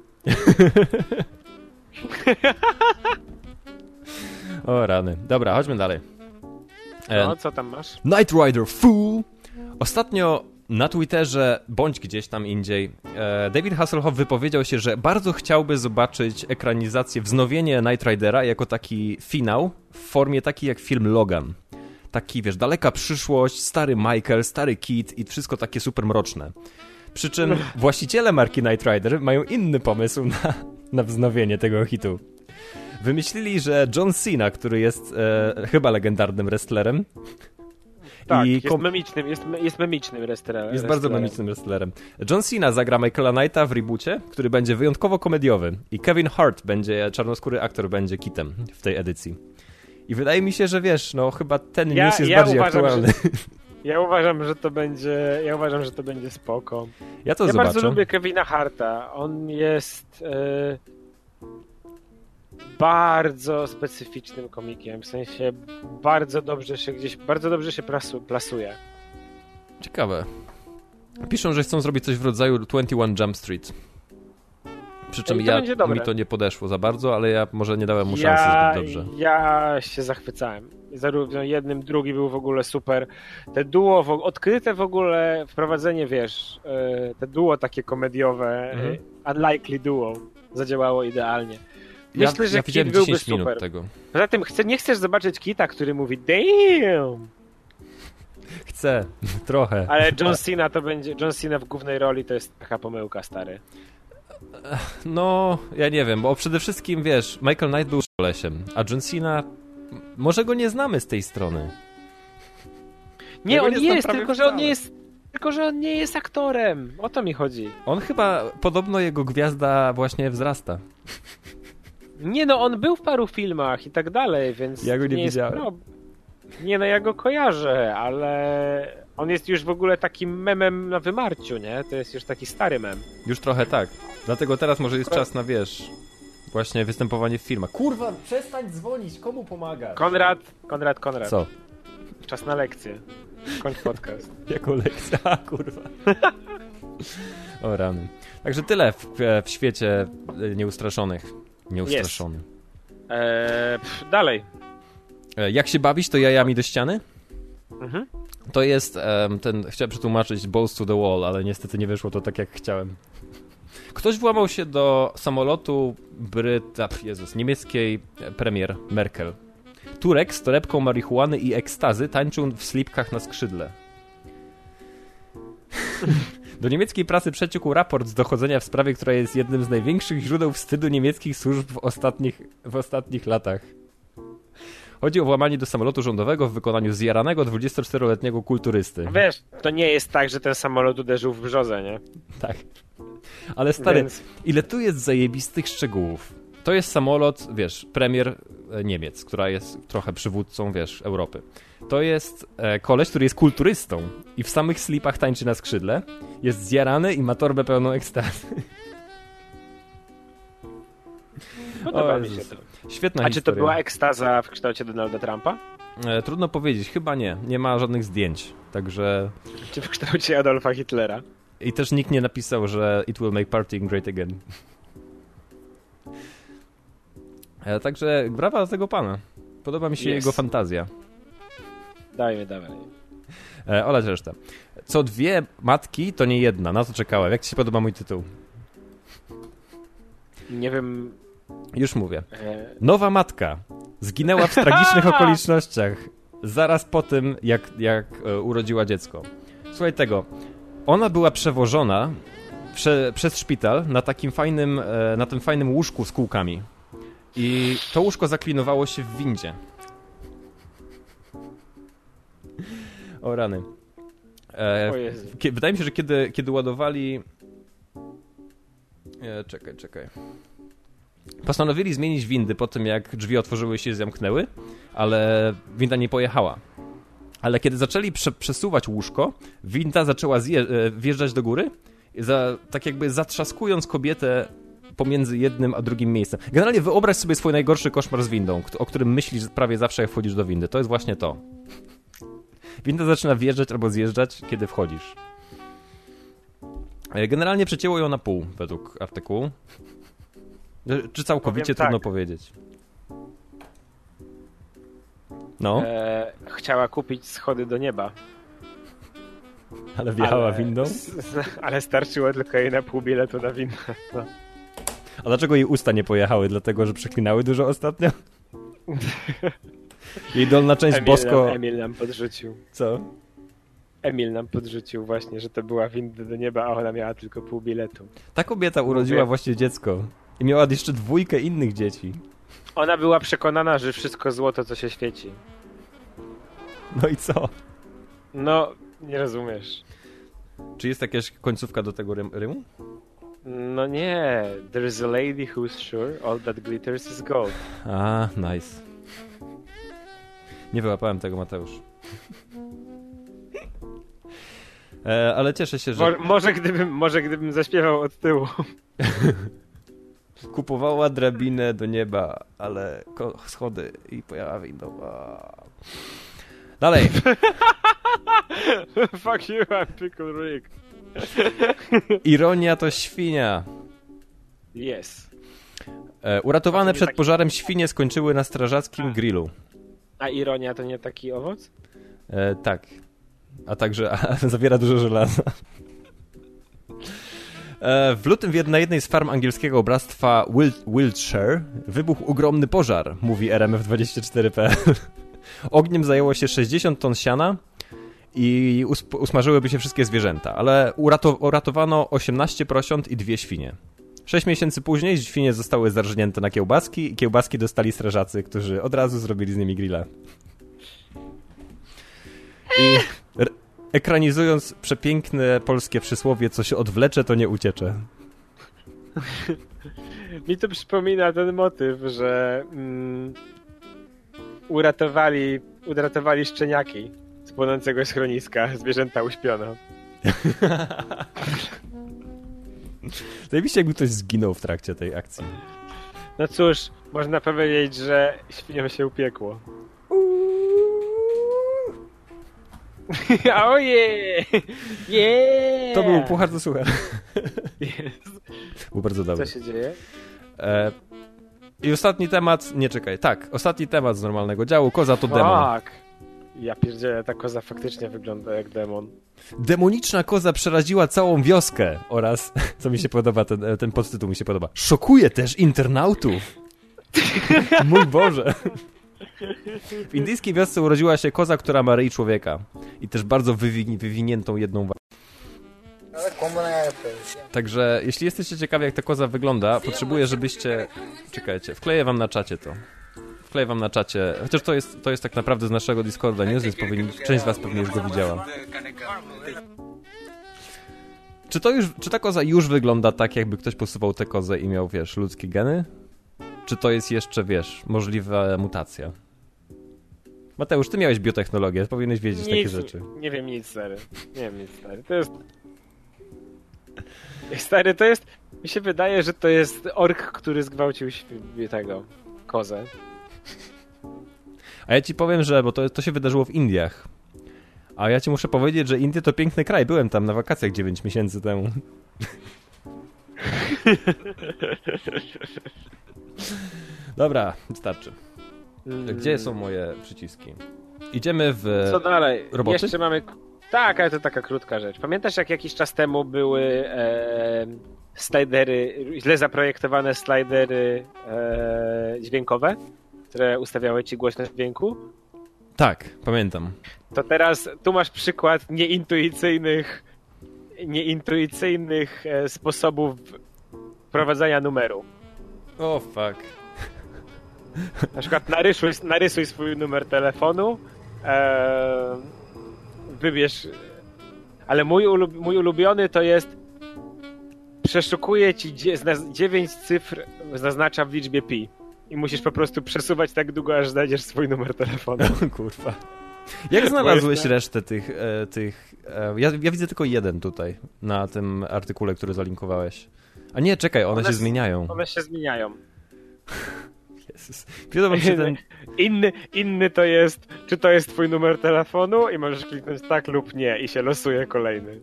O rany. Dobra, chodźmy dalej. No, co tam masz? Knight Rider Fool! Ostatnio na Twitterze, bądź gdzieś tam indziej, David Hasselhoff wypowiedział się, że bardzo chciałby zobaczyć ekranizację, wznowienie Knight Ridera jako taki finał w formie takiej jak film Logan. Taki, wiesz, daleka przyszłość, stary Michael, stary Kid i wszystko takie super mroczne. Przy czym właściciele marki Knight Rider mają inny pomysł na, na wznowienie tego hitu. Wymyślili, że John Cena, który jest e, chyba legendarnym wrestlerem, tak, i jest kom... memicznym, jest, jest memicznym wrestlerem. Jest bardzo memicznym wrestlerem. John Cena zagra Michaela Knighta w reboocie, który będzie wyjątkowo komediowy. I Kevin Hart będzie, czarnoskóry aktor, będzie Kitem w tej edycji. I wydaje mi się, że wiesz, no chyba ten ja, news jest ja bardziej uważam, aktualny. Że, ja uważam, że to będzie, ja uważam, że to będzie spoko. Ja to ja zobaczę. bardzo lubię Kevina Harta. On jest e, bardzo specyficznym komikiem. W sensie bardzo dobrze się gdzieś, bardzo dobrze się prasu, plasuje. Ciekawe. Piszą, że chcą zrobić coś w rodzaju dwadzieścia jeden Jump Street. Przy czym ja, mi to nie podeszło za bardzo, ale ja może nie dałem mu szansy ja, zbyt dobrze. Ja się zachwycałem. Zarówno jednym, drugi był w ogóle super. Te duo, w, odkryte w ogóle wprowadzenie, wiesz, te duo takie komediowe, mhm. Unlikely Duo, zadziałało idealnie. Myślę, ja, że ja Kit byłby super. Tego. Poza tym chcę, nie chcesz zobaczyć Kita, który mówi damn! Chcę, trochę. Ale John Cena to będzie, John Cena w głównej roli to jest taka pomyłka, stary. No, ja nie wiem, bo przede wszystkim, wiesz, Michael Knight był kolesiem, a John Cena, może go nie znamy z tej strony. Nie, ja on nie jest, tylko że on nie jest, tylko że on nie jest aktorem. O to mi chodzi. On chyba, podobno jego gwiazda właśnie wzrasta. Nie no, on był w paru filmach i tak dalej, więc... Ja go nie, nie widziałem. Jest, no, nie no, ja go kojarzę, ale... On jest już w ogóle takim memem na wymarciu, nie? To jest już taki stary mem. Już trochę tak. Dlatego teraz może jest czas na, wiesz, właśnie występowanie w filmach. Kurwa, przestań dzwonić, komu pomagasz? Konrad, Konrad, Konrad. Co? Czas na lekcję. Kończ podcast. Jaką lekcję? A, kurwa. O rany. Także tyle w, w świecie nieustraszonych. Nieustraszony. Eee, pff, dalej. Jak się bawić, to jajami do ściany? Mhm. To jest um, ten, chciałem przetłumaczyć balls to the wall, ale niestety nie wyszło to tak jak chciałem. Ktoś włamał się do samolotu Bryt... Ach, Jezus, niemieckiej premier Merkel. Turek z torebką marihuany i ekstazy tańczył w slipkach na skrzydle. Do niemieckiej prasy przeciekł raport z dochodzenia w sprawie, która jest jednym z największych źródeł wstydu niemieckich służb w ostatnich, w ostatnich latach. Chodzi o włamanie do samolotu rządowego w wykonaniu zjaranego dwudziestoczteroletniego kulturysty. Wiesz, to nie jest tak, że ten samolot uderzył w brzozę, nie? Tak. Ale stary, Więc... ile tu jest zajebistych szczegółów. To jest samolot, wiesz, premier Niemiec, która jest trochę przywódcą, wiesz, Europy. To jest e, koleś, który jest kulturystą i w samych slipach tańczy na skrzydle. Jest zjarany i ma torbę pełną ekstazy. Podoba mi się to. Świetna A historia. czy to była ekstaza w kształcie Donalda Trumpa? E, trudno powiedzieć, chyba nie. Nie ma żadnych zdjęć, także... Czy w kształcie Adolfa Hitlera? I też nikt nie napisał, że it will make partying great again. E, także brawa dla tego pana. Podoba mi się Yes. jego fantazja. Dajmy, dawaj. E, olać resztę. Co dwie matki, to nie jedna. Na to czekałem. Jak ci się podoba mój tytuł? Nie wiem... Już mówię. E... Nowa matka zginęła w tragicznych okolicznościach zaraz po tym, jak, jak e, urodziła dziecko. Słuchaj tego. Ona była przewożona prze, przez szpital na takim fajnym, e, na tym fajnym łóżku z kółkami. I to łóżko zaklinowało się w windzie. O rany. E, O Jezu. kie, wydaje mi się, że kiedy, kiedy ładowali... E, czekaj, czekaj. Postanowili zmienić windy po tym, jak drzwi otworzyły się i zamknęły, ale winda nie pojechała. Ale kiedy zaczęli prze, przesuwać łóżko, winda zaczęła zje, wjeżdżać do góry, za, tak jakby zatrzaskując kobietę pomiędzy jednym a drugim miejscem. Generalnie wyobraź sobie swój najgorszy koszmar z windą, o którym myślisz prawie zawsze, jak wchodzisz do windy. To jest właśnie to. Winda zaczyna wjeżdżać albo zjeżdżać, kiedy wchodzisz. Generalnie przecięło ją na pół, według artykułu. Czy całkowicie, Powiem trudno tak. powiedzieć. No, E, chciała kupić schody do nieba. ale wjechała ale, windą. Ale starczyło tylko jej na pół biletu na windę. No. A dlaczego jej usta nie pojechały? Dlatego, że przeklinały dużo ostatnio? Jej dolna część Emil bosko... Nam, Emil nam podrzucił. Co? Emil nam podrzucił właśnie, że to była winda do nieba, a ona miała tylko pół biletu. Ta kobieta urodziła Mówię. właśnie dziecko. I miała jeszcze dwójkę innych dzieci. Ona była przekonana, że wszystko złoto, co się świeci. No i co? No, nie rozumiesz. Czy jest jakaś końcówka do tego rym rymu? No nie. There's a lady who's sure all that glitters is gold. A, nice. Nie wyłapałem tego, Mateusz. E, ale cieszę się, że... Mo może, gdybym, może gdybym zaśpiewał od tyłu. Kupowała drabinę do nieba, ale schody i pojechała windą. Dalej. Fuck you, I'm Pickle Rick. Ironia to świnia. Yes. E, uratowane przed taki- pożarem świnie skończyły na strażackim grillu. A ironia to nie taki owoc? E, tak. A także a, zawiera dużo żelaza. E, w lutym w jed- na jednej z farm angielskiego bractwa Wil Wiltshire wybuchł ogromny pożar, mówi R M F dwadzieścia cztery kropka p l. Ogniem zajęło się sześćdziesiąt ton siana i usp- usmażyłyby się wszystkie zwierzęta, ale urato- uratowano osiemnaście prosiąt i dwie świnie. Sześć miesięcy później świnie zostały zarżnięte na kiełbaski i kiełbaski dostali strażacy, którzy od razu zrobili z nimi grilla. I r- ekranizując przepiękne polskie przysłowie, co się odwlecze, to nie uciecze. Mi to przypomina ten motyw, że mm, uratowali, uratowali szczeniaki z płonącego schroniska, zwierzęta uśpiono. Zajebiście, jakby ktoś zginął w trakcie tej akcji. No cóż, można powiedzieć, że świniom się upiekło. Oje! Yeah! To był puchar do suchar. Jest. Był bardzo dobry. Co się dzieje? E, I ostatni temat, nie czekaj, tak, ostatni temat z normalnego działu, koza to demon. Tak. Ja pierdzielę, ta koza faktycznie wygląda jak demon. Demoniczna koza przeraziła całą wioskę oraz, co mi się podoba, ten, ten podtytuł mi się podoba, szokuje też internautów. Mój Boże. W indyjskiej wiosce urodziła się koza, która ma ryj człowieka i też bardzo wywi- wywiniętą jedną wa- Także jeśli jesteście ciekawi, jak ta koza wygląda, potrzebuję, żebyście... Czekajcie, wkleję wam na czacie to. wkleję wam na czacie. Chociaż to jest, to jest tak naprawdę z naszego Discorda news, więc powinni, część z was pewnie już go widziała. Czy to już, czy ta koza już wygląda tak, jakby ktoś posuwał tę kozę i miał, wiesz, ludzkie geny? Czy to jest jeszcze, wiesz, możliwa mutacja? Mateusz, ty miałeś biotechnologię, powinieneś wiedzieć nic, takie rzeczy. Nie wiem nic, stary. Nie wiem nic, stary. To jest... Stary, to jest... Mi się wydaje, że to jest ork, który zgwałcił tego... kozę. A ja ci powiem, że... bo to, to się wydarzyło w Indiach. A ja ci muszę powiedzieć, że Indie to piękny kraj. Byłem tam na wakacjach dziewięć miesięcy temu. Dobra, wystarczy. Gdzie są moje przyciski? Idziemy w... Co dalej? Roboty? Jeszcze mamy... Tak, ale to taka krótka rzecz. Pamiętasz, jak jakiś czas temu były e, slidery, źle zaprojektowane slidery e, dźwiękowe, które ustawiały ci głośność dźwięku? Tak, pamiętam. To teraz tu masz przykład nieintuicyjnych nieintuicyjnych e, sposobów wprowadzania numeru. O, oh, fuck. Na przykład narysuj, narysuj swój numer telefonu, e, wybierz, ale mój, ulub, mój ulubiony to jest przeszukuje ci dziewięć cyfr, zaznacza w liczbie pi i musisz po prostu przesuwać tak długo, aż znajdziesz swój numer telefonu. Kurwa. Jak znalazłeś resztę tych... E, tych e, ja, ja widzę tylko jeden tutaj, na tym artykule, który zalinkowałeś. A nie, czekaj, one, one się zmieniają. One się zmieniają. Jezus. Podoba mi się ten... Inny, inny to jest, czy to jest twój numer telefonu i możesz kliknąć tak lub nie i się losuje kolejny.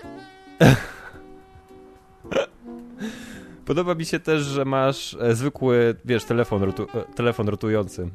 Podoba mi się też, że masz e, zwykły, wiesz, telefon, rotu, e, telefon rotujący.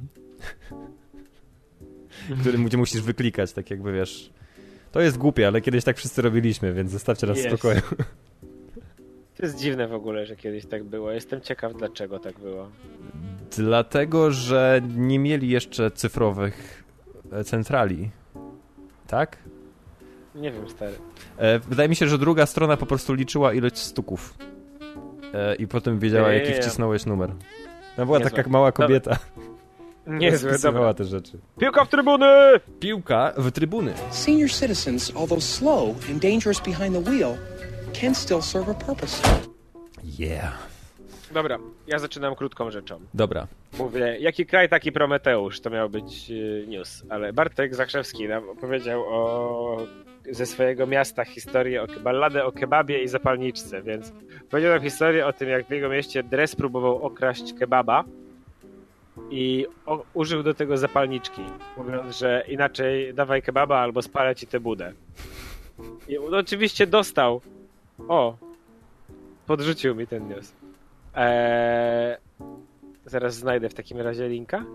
Który, gdzie musisz wyklikać, tak jakby, wiesz... To jest głupie, ale kiedyś tak wszyscy robiliśmy, więc zostawcie nas w spokoju. To jest dziwne w ogóle, że kiedyś tak było. Jestem ciekaw, dlaczego tak było. Dlatego, że nie mieli jeszcze cyfrowych centrali. Tak? Nie wiem, stary. E, wydaje mi się, że druga strona po prostu liczyła ilość stuków. E, I potem wiedziała, nie, jaki nie, nie. wcisnąłeś numer. No była Niezłe. taka jak mała kobieta. Niezłe, dobra. te rzeczy. Piłka w trybuny! Piłka w trybuny. Senior citizens, although slow and dangerous behind the wheel, can still serve a purpose. Yeah. Dobra, ja zaczynam krótką rzeczą. Dobra. Mówię, jaki kraj, taki Prometeusz, to miał być y, news, ale Bartek Zakrzewski nam opowiedział o, ze swojego miasta historię, o balladę o kebabie i zapalniczce, więc powiedział nam historię o tym, jak w jego mieście dres próbował okraść kebaba i o, użył do tego zapalniczki, mówiąc, że inaczej dawaj kebaba albo spalę ci tę budę. I on oczywiście dostał. O, podrzucił mi ten news. Eee, zaraz znajdę w takim razie linka.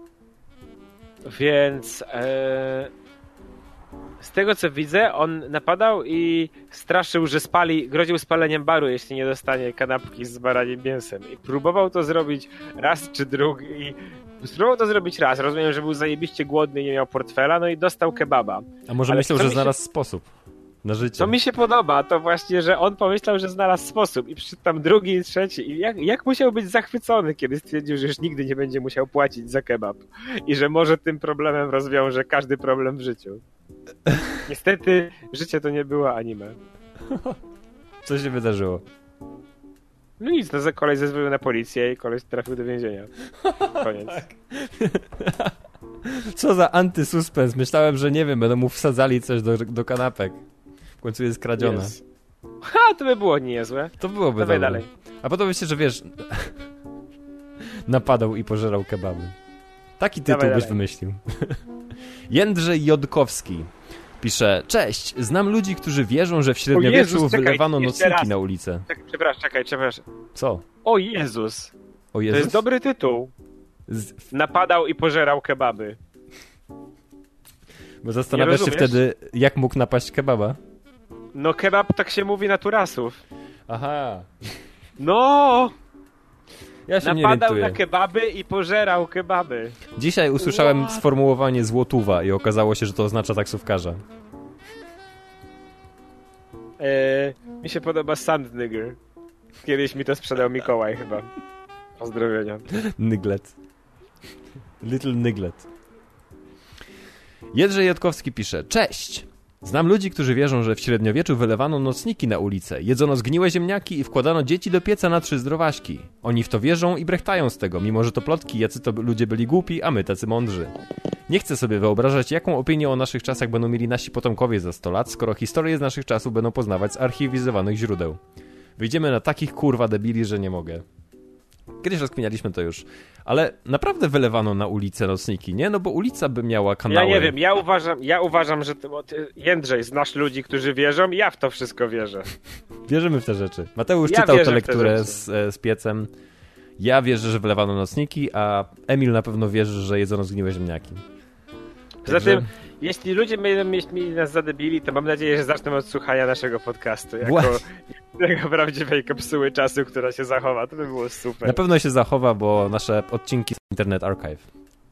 Więc eee, z tego co widzę, on napadał i straszył, że spali, groził spaleniem baru, jeśli nie dostanie kanapki z baranim mięsem. I próbował to zrobić raz czy drugi. I spróbował to zrobić raz. Rozumiem, że był zajebiście głodny i nie miał portfela, no i dostał kebaba. A może Ale myślał, co że mi się- znalazł sposób na życie. Co mi się podoba, to właśnie, że on pomyślał, że znalazł sposób i przyszedł tam drugi i trzeci. I jak, jak musiał być zachwycony, kiedy stwierdził, że już nigdy nie będzie musiał płacić za kebab i że może tym problemem rozwiąże każdy problem w życiu. Niestety, życie to nie było anime. Co się wydarzyło? No nic, no, koleś zezwolił na policję i koleś trafił do więzienia. Koniec. Co za antysuspens. Myślałem, że nie wiem, będą mu wsadzali coś do, do kanapek. W końcu jest kradziona. Jest. Ha, to by było niezłe. To byłoby Dawaj dobre. dalej. A potem myślę, że wiesz... napadał i pożerał kebaby. Taki tytuł Dawaj byś dalej. wymyślił. Jędrzej Jodkowski pisze: cześć, znam ludzi, którzy wierzą, że w średniowieczu Jezus, czekaj, wylewano jeszcze nocniki raz. na ulicę. Czekaj, przepraszam, czekaj, przepraszam. Co? O Jezus, O to Jezus? jest dobry tytuł. Z... Napadał i pożerał kebaby. Bo zastanawiasz się rozumiesz? wtedy, jak mógł napaść kebaba? No kebab tak się mówi na Turasów. Aha. No! Ja się nie Napadał orientuję. na kebaby i pożerał kebaby. Dzisiaj usłyszałem What? sformułowanie złotówa i okazało się, że to oznacza taksówkarza. Eee, mi się podoba Sand Nigger. Kiedyś mi to sprzedał Mikołaj chyba. Pozdrowienia. Nyglet. Little Niglet. Jędrzej Jotkowski pisze: cześć! Znam ludzi, którzy wierzą, że w średniowieczu wylewano nocniki na ulicę, jedzono zgniłe ziemniaki i wkładano dzieci do pieca na trzy zdrowaśki. Oni w to wierzą i brechtają z tego, mimo że to plotki, jacy to ludzie byli głupi, a my tacy mądrzy. Nie chcę sobie wyobrażać, jaką opinię o naszych czasach będą mieli nasi potomkowie za sto lat, skoro historię z naszych czasów będą poznawać z archiwizowanych źródeł. Wyjdziemy na takich kurwa debili, że nie mogę. Kiedyś rozkminialiśmy to już, ale naprawdę wylewano na ulicę nocniki, nie? No bo ulica by miała kanały. Ja nie wiem, ja uważam, ja uważam, że ty, bo ty, Jędrzej, znasz ludzi, którzy wierzą, ja w to wszystko wierzę. Wierzymy w te rzeczy. Mateusz ja czytał tę lekturę z, z piecem. Ja wierzę, że wylewano nocniki, a Emil na pewno wierzy, że jedzono zgniłe ziemniaki. Poza tym, jeśli ludzie będą mieli nas zadebili, to mam nadzieję, że zaczną od słuchania naszego podcastu jako, jako prawdziwej kapsuły czasu, która się zachowa. To by było super. Na pewno się zachowa, bo nasze odcinki są Internet Archive.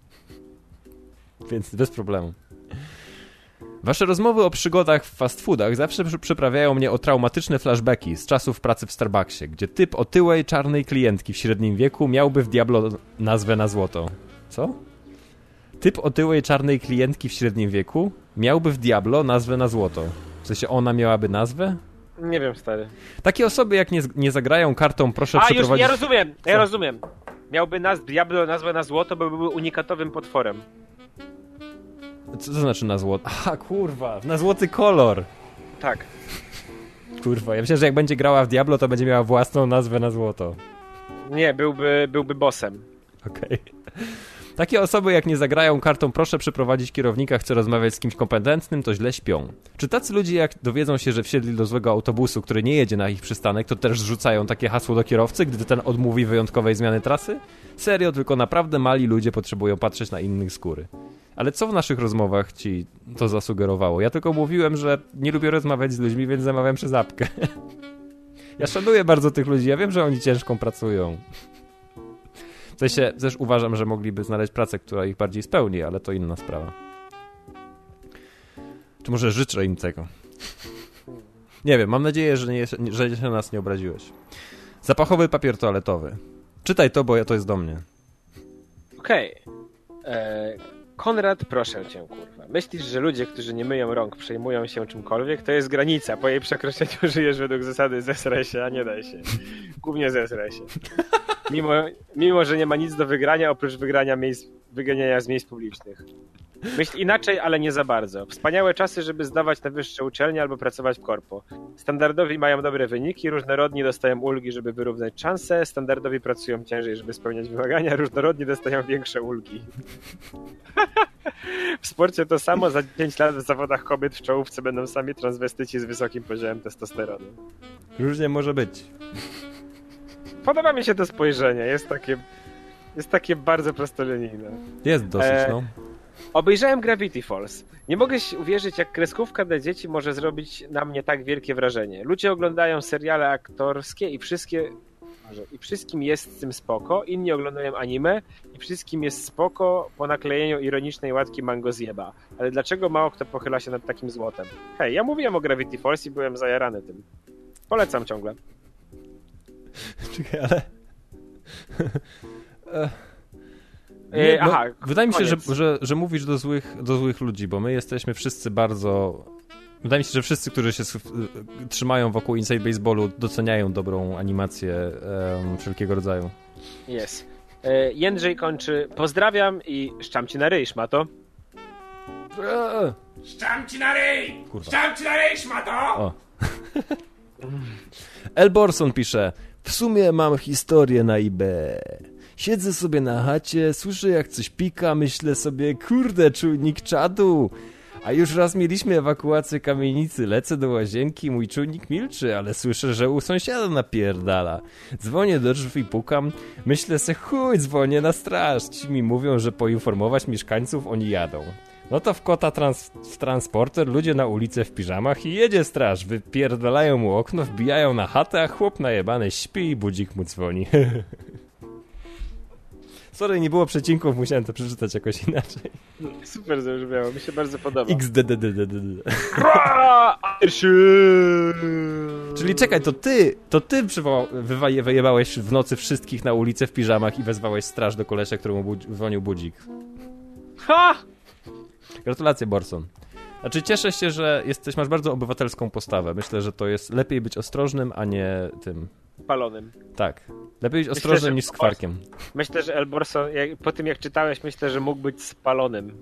Więc bez problemu. Wasze rozmowy o przygodach w fast foodach zawsze przyprawiają mnie o traumatyczne flashbacki z czasów pracy w Starbucksie, gdzie typ otyłej, czarnej klientki w średnim wieku miałby w Diablo nazwę na złoto. Co? Typ otyłej, czarnej klientki w średnim wieku miałby w Diablo nazwę na złoto. W sensie ona miałaby nazwę? Nie wiem, stary. Takie osoby, jak nie, nie zagrają kartą, proszę A, przeprowadzić... już, ja rozumiem, Co? ja rozumiem. Miałby nas Diablo nazwę na złoto, bo byłby unikatowym potworem. Co to znaczy na złoto? Aha, kurwa, na złoty kolor. Tak. Kurwa, ja myślę, że jak będzie grała w Diablo, to będzie miała własną nazwę na złoto. Nie, byłby, byłby bossem. Okej. Okay. Takie osoby, jak nie zagrają kartą, proszę przyprowadzić kierownika, chce rozmawiać z kimś kompetentnym, to źle śpią. Czy tacy ludzie, jak dowiedzą się, że wsiedli do złego autobusu, który nie jedzie na ich przystanek, to też rzucają takie hasło do kierowcy, gdy ten odmówi wyjątkowej zmiany trasy? Serio, tylko naprawdę mali ludzie potrzebują patrzeć na innych skóry. Ale co w naszych rozmowach ci to zasugerowało? Ja tylko mówiłem, że nie lubię rozmawiać z ludźmi, więc zamawiam przez apkę. Ja szanuję bardzo tych ludzi, ja wiem, że oni ciężką pracują. W sensie też uważam, że mogliby znaleźć pracę, która ich bardziej spełni, ale to inna sprawa. Czy może życzę im tego? Nie wiem, mam nadzieję, że, nie, że się nas nie obraziłeś. Zapachowy papier toaletowy. Czytaj to, bo to jest do mnie. Okej. Okay. Konrad, proszę cię, kurwa. Myślisz, że ludzie, którzy nie myją rąk, przejmują się czymkolwiek? To jest granica. Po jej przekroczeniu żyjesz według zasady zesraj się, a nie daj się. Głównie zesraj się. Mimo, mimo, że nie ma nic do wygrania, oprócz wygrania miejsc, wyganiania z miejsc publicznych. Myśl inaczej, ale nie za bardzo. Wspaniałe czasy, żeby zdawać na wyższe uczelnie albo pracować w korpo. Standardowi mają dobre wyniki, różnorodni dostają ulgi, żeby wyrównać szanse, standardowi pracują ciężej, żeby spełniać wymagania, różnorodni dostają większe ulgi. W sporcie to samo, za pięć lat w zawodach kobiet w czołówce będą sami transwestyci z wysokim poziomem testosteronu. Różnie może być. Podoba mi się to spojrzenie, jest takie, jest takie bardzo prostolinijne. Jest dosyć, e... no. Obejrzałem Gravity Falls. Nie mogę się uwierzyć, jak kreskówka dla dzieci może zrobić na mnie tak wielkie wrażenie. Ludzie oglądają seriale aktorskie i wszystkie może, i wszystkim jest z tym spoko. Inni oglądają anime i wszystkim jest spoko po naklejeniu ironicznej łatki Mango Zjeba. Ale dlaczego mało kto pochyla się nad takim złotem? Hej, ja mówiłem o Gravity Falls i byłem zajarany tym. Polecam ciągle. Czekaj, ale... Nie, no, Aha, wydaje mi się, że, że, że mówisz do złych, do złych ludzi, bo my jesteśmy wszyscy bardzo... Wydaje mi się, że wszyscy, którzy się trzymają wokół Inside Baseballu, doceniają dobrą animację um, wszelkiego rodzaju. Jest. E, Jędrzej kończy. Pozdrawiam i szczam ci na ryj, szmato. Eee. Szczam ci na ryj! Kurwa. Szczam ci na ryj, szmato! O. El Borson pisze: w sumie mam historię na eBay. Siedzę sobie na chacie, słyszę jak coś pika, myślę sobie, kurde, czujnik czadu. A już raz mieliśmy ewakuację kamienicy, lecę do łazienki, mój czujnik milczy, ale słyszę, że u sąsiada napierdala. Dzwonię do drzwi, pukam, myślę se, chuj, dzwonię na straż. Ci mi mówią, że poinformować mieszkańców, oni jadą. No to w kota trans- w transporter, ludzie na ulicę w piżamach i jedzie straż. Wypierdalają mu okno, wbijają na chatę, a chłop najebany śpi i budzik mu dzwoni. Sorry, nie było przecinków, musiałem to przeczytać jakoś inaczej. Super zabrzmiało, mi się bardzo podoba. X D D D D D. Czyli czekaj, to ty, to ty przywoła, wyjebałeś w nocy wszystkich na ulicę w piżamach i wezwałeś straż do kolesia, któremu budzi, dzwonił budzik. Ha! Gratulacje, Borson. Znaczy cieszę się, że jesteś, masz bardzo obywatelską postawę. Myślę, że to jest lepiej być ostrożnym, a nie tym... Palonym. Tak. Lepiej być ostrożnym Myślę, że- niż skwarkiem. Myślę, że El Borso, jak, po tym jak czytałeś, myślę, że mógł być spalonym.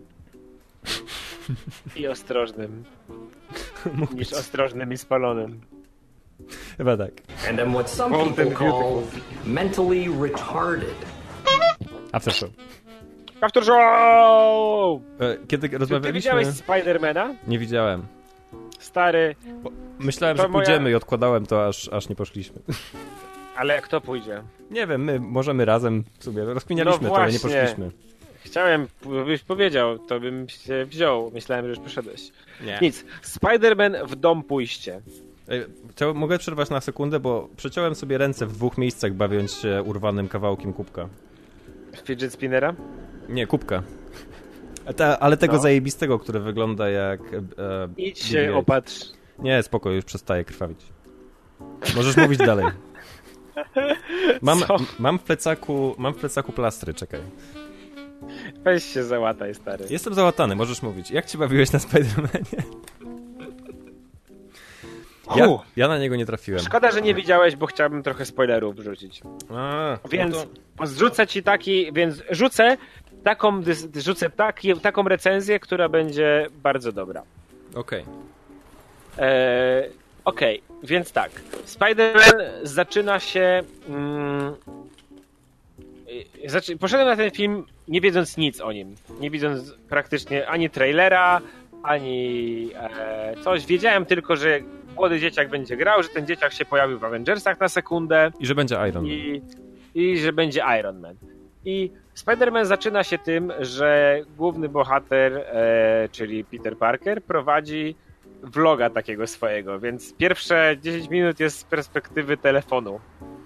I ostrożnym. Niż ostrożnym i spalonym. Chyba tak. And I'm what some Bold people and call beautiful. mentally retarded. After show. After show! E, Kiedy Czy ty rozmawialiśmy... widziałeś Spidermana? Nie widziałem. Stary, Myślałem, To że moja- pójdziemy i odkładałem to, aż, aż nie poszliśmy. ale kto pójdzie? Nie wiem, my możemy razem sobie rozkminialiśmy No to, ale nie właśnie. poszliśmy. Chciałem, byś powiedział, to bym się wziął. Myślałem, że już poszedłeś. Nie. Nic. Spider-Man w dom pójście. Ej, Chciał, mogę przerwać na sekundę, bo przeciąłem sobie ręce w dwóch miejscach, bawiąc się urwanym kawałkiem kubka. Fidget spinnera? Nie, kubka. Ta, ale tego No. zajebistego, który wygląda jak... E, Idź B B się eight. opatrz. Nie, spoko, już przestaje krwawić. Możesz mówić dalej. Mam, Co? mam, w plecaku, mam w plecaku plastry, czekaj. Weź się załataj, stary. Jestem załatany, możesz mówić. Jak ci bawiłeś na Spider-Manie? Ja, Hu. ja na niego nie trafiłem. Szkoda, że nie widziałeś, bo chciałbym trochę spoilerów wrzucić. A, Więc no to... zrzucę ci taki, więc rzucę taką, dys- rzucę taki, taką recenzję, która będzie bardzo dobra. Okej. Eee, Okej, więc tak. Spider-Man zaczyna się... Mm, y, zaczy- poszedłem na ten film nie wiedząc nic o nim. Nie widząc praktycznie ani trailera, ani e, coś. Wiedziałem tylko, że młody dzieciak będzie grał, że ten dzieciak się pojawił w Avengersach na sekundę. I że będzie Iron Man. I, I że będzie Iron Man. I Spider-Man zaczyna się tym, że główny bohater, e, czyli Peter Parker, prowadzi vloga takiego swojego, więc pierwsze dziesięć minut jest z perspektywy telefonu.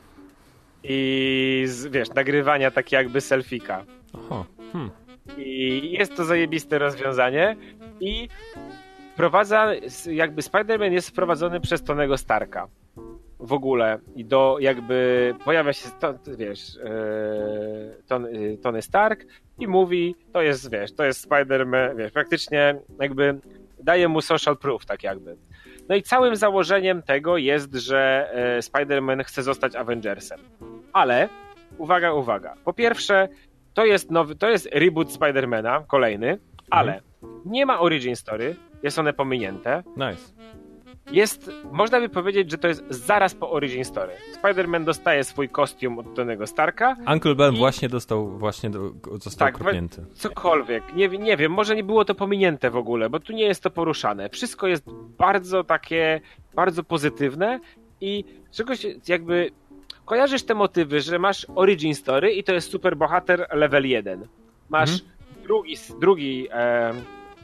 I z, wiesz, nagrywania tak jakby selfika. Aha. Hmm. I jest to zajebiste rozwiązanie. I prowadza, jakby Spider-Man jest wprowadzony przez Tonego Starka. W ogóle. I do jakby pojawia się, to, wiesz, yy, Ton, yy, Tony Stark i mówi, to jest, wiesz, to jest Spider-Man, wiesz, praktycznie jakby daje mu social proof, tak jakby. No i całym założeniem tego jest, że yy, Spider-Man chce zostać Avengersem. Ale, uwaga, uwaga. Po pierwsze, to jest nowy, to jest reboot Spider-Mana, kolejny, ale nie ma origin story, jest one pominięte. Nice. Jest, można by powiedzieć, że to jest zaraz po origin story. Spider-Man dostaje swój kostium od Tonego Starka. Uncle Ben I- właśnie dostał, właśnie do, został Tak, kropnięty. Cokolwiek. Nie, nie wiem, może nie było to pominięte w ogóle, bo tu nie jest to poruszane. Wszystko jest bardzo takie, bardzo pozytywne i czegoś jakby... Kojarzysz te motywy, że masz origin story i to jest super bohater level jeden. Masz Mhm. drugi, drugi e,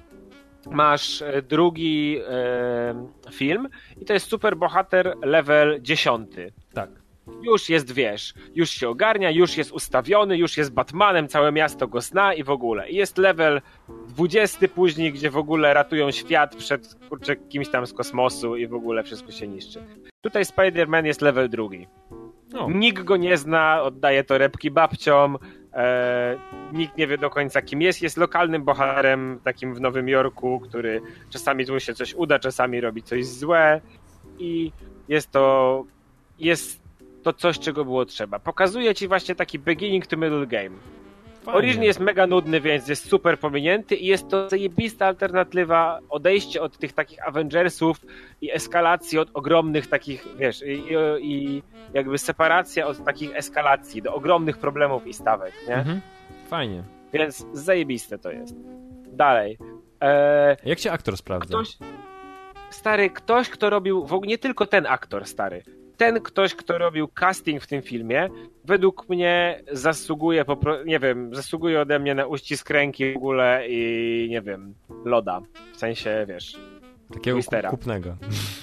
masz drugi e, film i to jest super bohater level dziesiąty. Tak. Już jest, wiesz, już się ogarnia, już jest ustawiony, już jest Batmanem, całe miasto go zna i w ogóle. I jest level dwudziesty później, gdzie w ogóle ratują świat przed, kurczę, kimś tam z kosmosu i w ogóle wszystko się niszczy. Tutaj Spider-Man jest level drugi. No. Nikt go nie zna, oddaje torebki babciom, e, nikt nie wie do końca kim jest, jest lokalnym bohaterem takim w Nowym Jorku, który czasami mu się coś uda, czasami robi coś złe i jest to jest to coś, czego było trzeba. Pokazuje ci właśnie taki beginning to middle game. Fajnie. Origin jest mega nudny, więc jest super pominięty i jest to zajebista alternatywa, odejście od tych takich Avengersów i eskalacji od ogromnych takich, wiesz, i, i, i jakby separacja od takich eskalacji do ogromnych problemów i stawek, nie? Mhm. Fajnie. Więc zajebiste to jest. Dalej. E, Jak się aktor sprawdza? ktoś, stary, ktoś, kto robił, w ogóle nie tylko ten aktor, stary, ten ktoś, kto robił casting w tym filmie, według mnie zasługuje, po pro, nie wiem, zasługuje ode mnie na uścisk ręki w ogóle i nie wiem, loda. W sensie, wiesz, Takiego Twistera. ku- kupnego.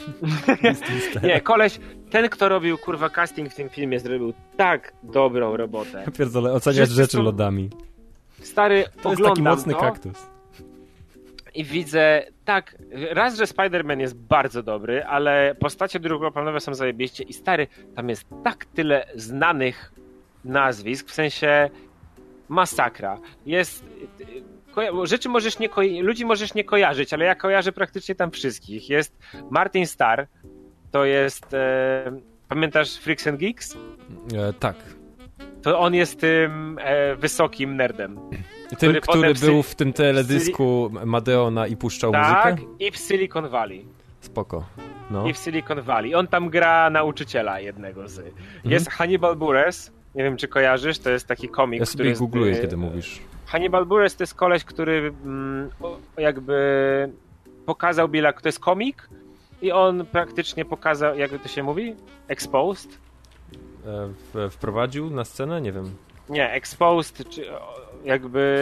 nie, koleś, ten, kto robił, kurwa, casting w tym filmie, zrobił tak dobrą robotę. Pierdolę, oceniać Wszyscy rzeczy są- lodami. Stary, To jest oglądam taki mocny to kaktus. i widzę, tak, raz, że Spider-Man jest bardzo dobry, ale postacie drugoplanowe są zajebiście i stary, tam jest tak tyle znanych nazwisk, w sensie masakra. Jest, koja- rzeczy możesz nie ko- ludzi możesz nie kojarzyć, ale ja kojarzę praktycznie tam wszystkich. Jest Martin Starr, to jest e, pamiętasz Freaks and Geeks? E, tak. To on jest tym e, wysokim nerdem. Tym, który który potem był w w tym teledysku Madeona i puszczał Tak, muzykę? i w Silicon Valley. Spoko. No. I w Silicon Valley. On tam gra nauczyciela jednego z. Jest Hannibal Buress, nie wiem czy kojarzysz, to jest taki komik, Ja który sobie jest, googluję, y, kiedy mówisz. Hannibal Buress to jest koleś, który mm, jakby pokazał Billa, to jest komik i on praktycznie pokazał, jakby to się mówi? Exposed? E, w, wprowadził na scenę? Nie wiem. Nie, exposed, czy jakby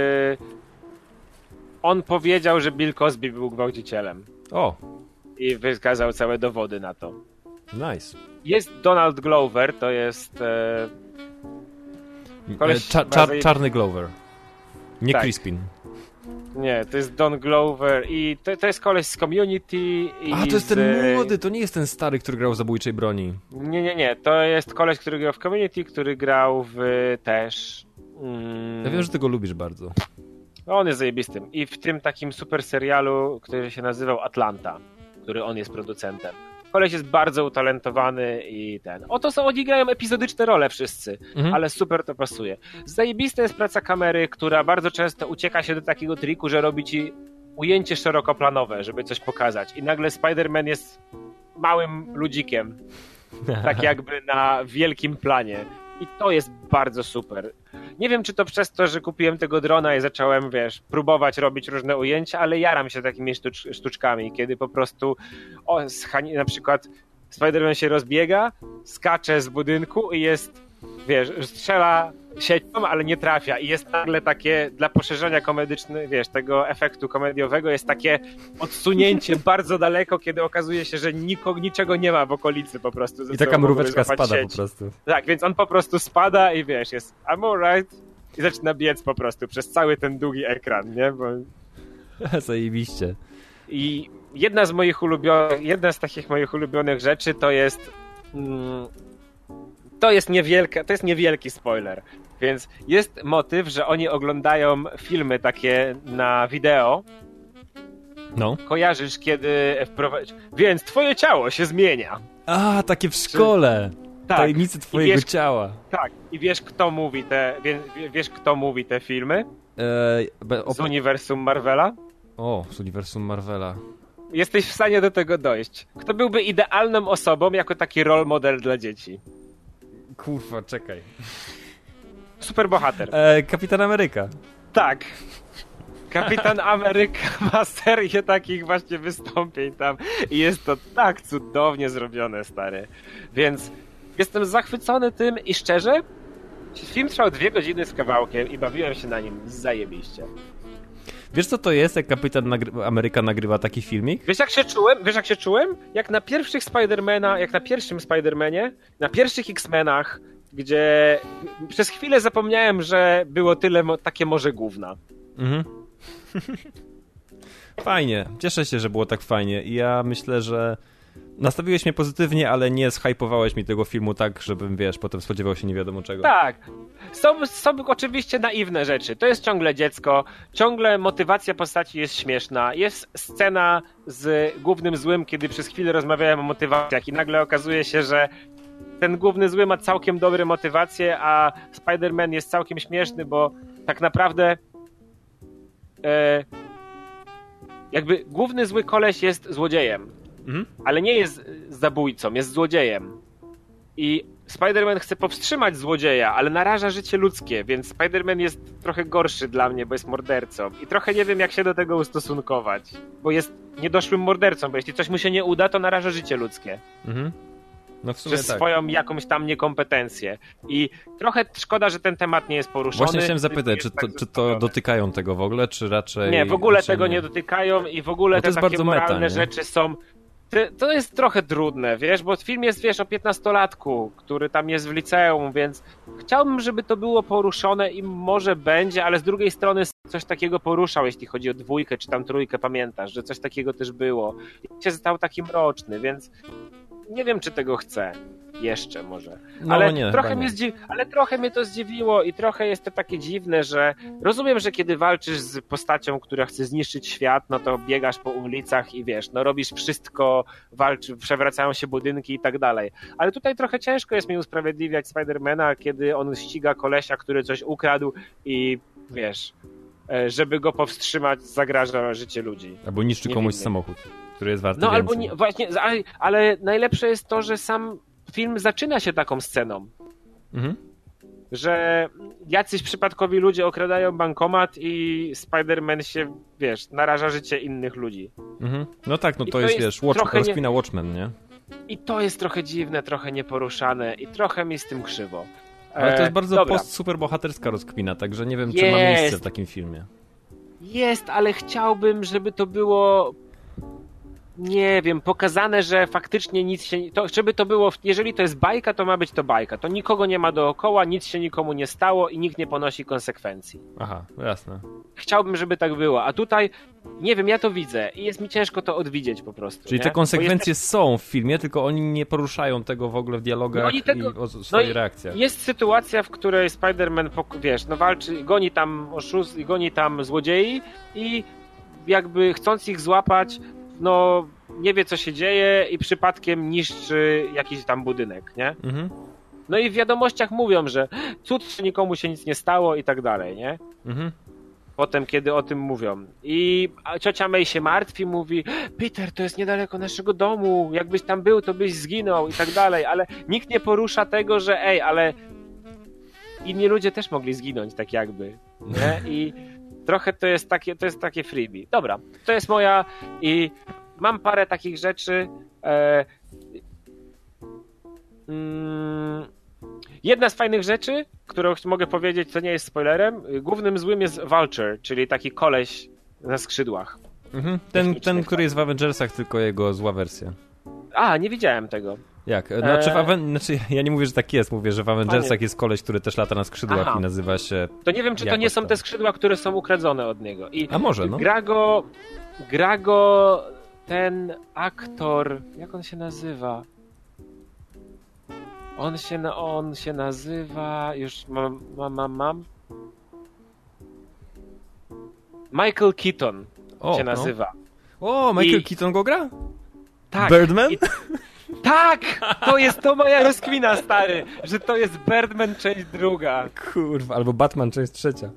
on powiedział, że Bill Cosby był gwałcicielem O, i wykazał całe dowody na to. nice. Jest Donald Glover, to jest e, E, koleś cza, bardzo- czar, czarny Glover. Nie Tak. Crispin. nie, to jest Don Glover i to, to jest koleś z Community i A, to jest z, ten młody, to nie jest ten stary, który grał w Zabójczej Broni. Nie, nie, nie, to jest koleś, który grał w Community, który grał w też mm, Ja wiem, że ty go lubisz bardzo. on jest zajebistym i w tym takim super serialu, który się nazywał Atlanta, który on jest producentem. Koleś jest bardzo utalentowany i ten. Oto są, oni grają epizodyczne role wszyscy, Mhm. ale super to pasuje. Zajebista jest praca kamery, która bardzo często ucieka się do takiego triku, że robi ci ujęcie szerokoplanowe, żeby coś pokazać. I nagle Spider-Man jest małym ludzikiem, tak jakby na wielkim planie. I to jest bardzo super. Nie wiem, czy to przez to, że kupiłem tego drona i zacząłem, wiesz, próbować robić różne ujęcia, ale jaram się takimi sztucz- sztuczkami, kiedy po prostu o, schani- na przykład Spider-Man się rozbiega, skacze z budynku i jest, wiesz, strzela siecią, ale nie trafia i jest nagle takie, dla poszerzenia komedycznego, wiesz, tego efektu komediowego jest takie odsunięcie bardzo daleko, kiedy okazuje się, że niko, niczego nie ma w okolicy po prostu. I taka mróweczka złapać spada sieć. po prostu. Tak, więc on po prostu spada i wiesz, jest I'm alright i zaczyna biec po prostu przez cały ten długi ekran, nie? Bo... Zajebiście. I jedna z moich ulubionych, jedna z takich moich ulubionych rzeczy to jest mm, to jest niewielka, to jest niewielki spoiler, więc jest motyw, że oni oglądają filmy takie na wideo. No. Kojarzysz, kiedy wprowadzi... Więc twoje ciało się zmienia. A, takie w szkole. Tak. Tajemnice I twojego wiesz- ciała. Tak, i wiesz kto mówi te, wie, wiesz kto mówi te filmy Eee, be- z op- uniwersum Marvela? o, z uniwersum Marvela. Jesteś w stanie do tego dojść. Kto byłby idealną osobą jako taki role model dla dzieci? Kurwa, czekaj. Superbohater. Eee, Kapitan Ameryka. Tak. Kapitan Ameryka ma serię takich właśnie wystąpień tam i jest to tak cudownie zrobione, stary. Więc jestem zachwycony tym i szczerze, film trwał dwie godziny z kawałkiem i bawiłem się na nim zajebiście. Wiesz co to jest, jak Kapitan nagry- Ameryka nagrywa taki filmik? Wiesz jak się czułem? Wiesz jak się czułem? Jak na pierwszych Spidermana, jak na pierwszym Spidermanie, na pierwszych X-Menach, gdzie przez chwilę zapomniałem, że było tyle mo- takie morze gówna. Mhm. Fajnie. Cieszę się, że było tak fajnie. I ja myślę, że nastawiłeś mnie pozytywnie, ale nie zhypowałeś mi tego filmu tak, żebym, wiesz, potem spodziewał się nie wiadomo czego. Tak. Są, są oczywiście naiwne rzeczy. To jest ciągle dziecko, ciągle motywacja postaci jest śmieszna. Jest scena z głównym złym, kiedy przez chwilę rozmawiałem o motywacjach i nagle okazuje się, że ten główny zły ma całkiem dobre motywacje, a Spider-Man jest całkiem śmieszny, bo tak naprawdę e, jakby główny zły koleś jest złodziejem, Mhm. ale nie jest zabójcą, jest złodziejem. I Spider-Man chce powstrzymać złodzieja, ale naraża życie ludzkie, więc Spider-Man jest trochę gorszy dla mnie, bo jest mordercą. I trochę nie wiem, jak się do tego ustosunkować, bo jest niedoszłym mordercą, bo jeśli coś mu się nie uda, to naraża życie ludzkie. Mhm. No w sumie Przez tak. swoją jakąś tam niekompetencję. I trochę szkoda, że ten temat nie jest poruszony. Właśnie chciałem zapytać, czy to, czy to dotykają tego w ogóle, czy raczej... Nie, w ogóle raczej tego nie dotykają i w ogóle Bo to te jest takie bardzo meta, moralne nie? rzeczy są... Te- To jest trochę trudne, wiesz, bo film jest, wiesz, o piętnastolatku, który tam jest w liceum, więc chciałbym, żeby to było poruszone i może będzie, ale z drugiej strony coś takiego poruszał, jeśli chodzi o dwójkę czy tam trójkę, pamiętasz, że coś takiego też było. I się stał taki mroczny, więc nie wiem, czy tego chcę. Jeszcze może. No, ale, nie, trochę nie. mnie zdzi- ale trochę mnie to zdziwiło i trochę jest to takie dziwne, że rozumiem, że kiedy walczysz z postacią, która chce zniszczyć świat, no to biegasz po ulicach i wiesz, no robisz wszystko, walczy, przewracają się budynki i tak dalej. Ale tutaj trochę ciężko jest mi usprawiedliwiać Spidermana, kiedy on ściga kolesia, który coś ukradł i wiesz, żeby go powstrzymać, zagraża życie ludzi. Albo niszczy komuś Niewinnych. samochód, który jest warty No więcej. albo nie, właśnie, ale, ale najlepsze jest to, że sam film zaczyna się taką sceną, Mhm. że jacyś przypadkowi ludzie okradają bankomat i Spider-Man się, wiesz, naraża życie innych ludzi. Mhm. No tak, no I to, to jest, jest wiesz, Watch, trochę nie- rozkmina Watchmen, nie? I to jest trochę dziwne, trochę nieporuszane i trochę mi z tym krzywo. Ale to E, jest bardzo dobra. post-superbohaterska rozkmina, także nie wiem, czy ma Jest. miejsce w takim filmie. Jest, ale chciałbym, żeby to było, nie wiem, pokazane, że faktycznie nic się, to, żeby to było, jeżeli to jest bajka, to ma być to bajka. To nikogo nie ma dookoła, nic się nikomu nie stało i nikt nie ponosi konsekwencji. Aha, jasne. Chciałbym, żeby tak było, a tutaj, nie wiem, ja to widzę i jest mi ciężko to odwidzieć po prostu. Czyli nie? te Bo konsekwencje jest, są w filmie, tylko oni nie poruszają tego w ogóle w dialogach No oni tego- i o swoich no i reakcjach. Jest sytuacja, w której Spider-Man, pok- wiesz, no walczy, goni tam oszust, goni tam złodziei i jakby chcąc ich złapać, no nie wie co się dzieje i przypadkiem niszczy jakiś tam budynek, nie? Mhm. No i w wiadomościach mówią, że cud, że nikomu się nic nie stało i tak dalej, nie? Mhm. Potem, kiedy o tym mówią. I a ciocia May się martwi, mówi: Peter, to jest niedaleko naszego domu, jakbyś tam był, to byś zginął i tak dalej, ale nikt nie porusza tego, że ej, ale inni ludzie też mogli zginąć, tak jakby, nie? I trochę to jest takie, to jest takie freebie. Dobra, to jest moja i mam parę takich rzeczy. E, mm, jedna z fajnych rzeczy, którą mogę powiedzieć, co nie jest spoilerem, głównym złym jest Vulture, czyli taki koleś na skrzydłach. Mhm. Ten, ten, Technicznych, który jest w Avengersach, tylko jego zła wersja. A, nie widziałem tego. Jak? Znaczy, w Eee. Aven... znaczy, ja nie mówię, że tak jest, mówię, że w Avengersach jest koleś, który też lata na skrzydłach Aha. i nazywa się... To nie wiem, czy to Jakoś nie są tam. te skrzydła, które są ukradzone od niego. I A może, no. gra go, gra go ten aktor, jak on się nazywa? On się, na, on się nazywa, już mam, mam, mam, mam. Michael Keaton O, się no. nazywa. O, Michael I- Keaton go gra? Tak. Birdman? I, tak! To jest to moja rozkmina, stary, że to jest Birdman część druga. Kurwa, albo Batman część trzecia.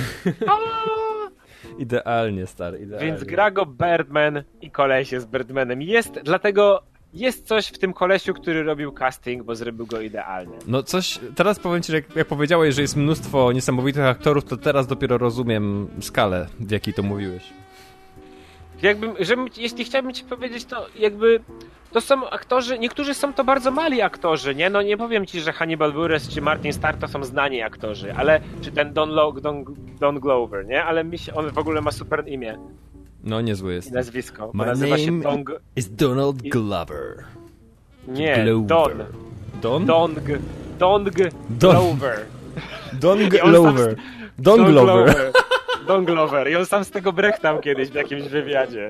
Idealnie, stary, idealnie. Więc gra go Birdman i koleś jest Birdmanem. Jest, dlatego jest coś w tym kolesiu, który robił casting, bo zrobił go idealnie. No coś, teraz powiem ci, że jak, jak powiedziałeś, że jest mnóstwo niesamowitych aktorów, to teraz dopiero rozumiem skalę, w jakiej to mówiłeś. Jakbym, żebym, jeśli chciałbym ci powiedzieć, to jakby to są aktorzy, niektórzy są to bardzo mali aktorzy, nie? No nie powiem ci, że Hannibal Buress czy Martin Starr to są znani aktorzy, ale czy ten Don, Lo, Don, Don Glover, nie? Ale mi się, on w ogóle ma super imię No, niezły i jest. nazwisko. My Nazywa się name Don... G- is Donald Glover. Nie, Don. Glover. Don? Don, G- Don G- Don. Glover. Don I on sam Glover. z- Don Glover. Don Glover. I on sam z tego brechtam kiedyś w jakimś wywiadzie.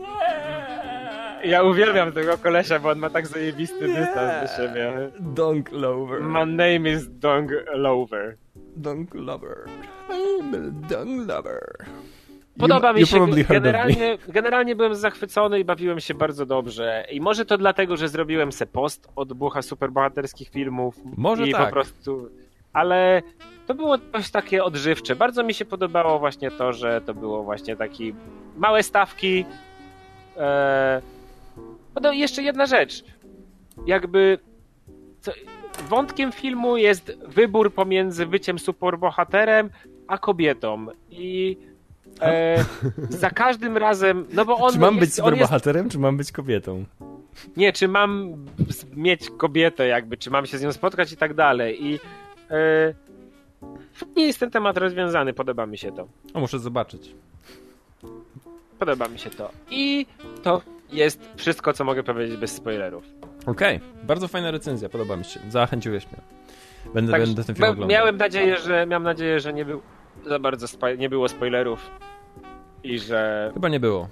Ja uwielbiam tego kolesia, bo on ma tak zajebisty dystans do siebie. Don Glover. My name is Don Glover. Don Glover. I'm Don Glover. Podoba You- mi you się, probably heard of generalnie, generalnie byłem zachwycony i bawiłem się bardzo dobrze. I może to dlatego, że zrobiłem se post od bucha superbohaterskich filmów. Może I tak. po prostu... Ale to było coś takie odżywcze. Bardzo mi się podobało właśnie to, że to było właśnie taki małe stawki. Eee... No i jeszcze jedna rzecz. Jakby... Co... Wątkiem filmu jest wybór pomiędzy byciem superbohaterem a kobietą. I e, za każdym razem, no bo on Czy mam jest, być on jest, superbohaterem, czy mam być kobietą? nie, czy mam mieć kobietę jakby, czy mam się z nią spotkać i tak dalej. I e, nie jest ten temat rozwiązany, podoba mi się to. O, muszę zobaczyć. Podoba mi się to. I to jest wszystko, co mogę powiedzieć bez spoilerów. Okej, okay. Bardzo fajna recenzja, podoba mi się. Zachęciłeś mnie. Będę, Tak, będę ten film oglądał. miałem nadzieję, że miałem nadzieję, że nie był za bardzo spo, nie było spoilerów i że Chyba nie było.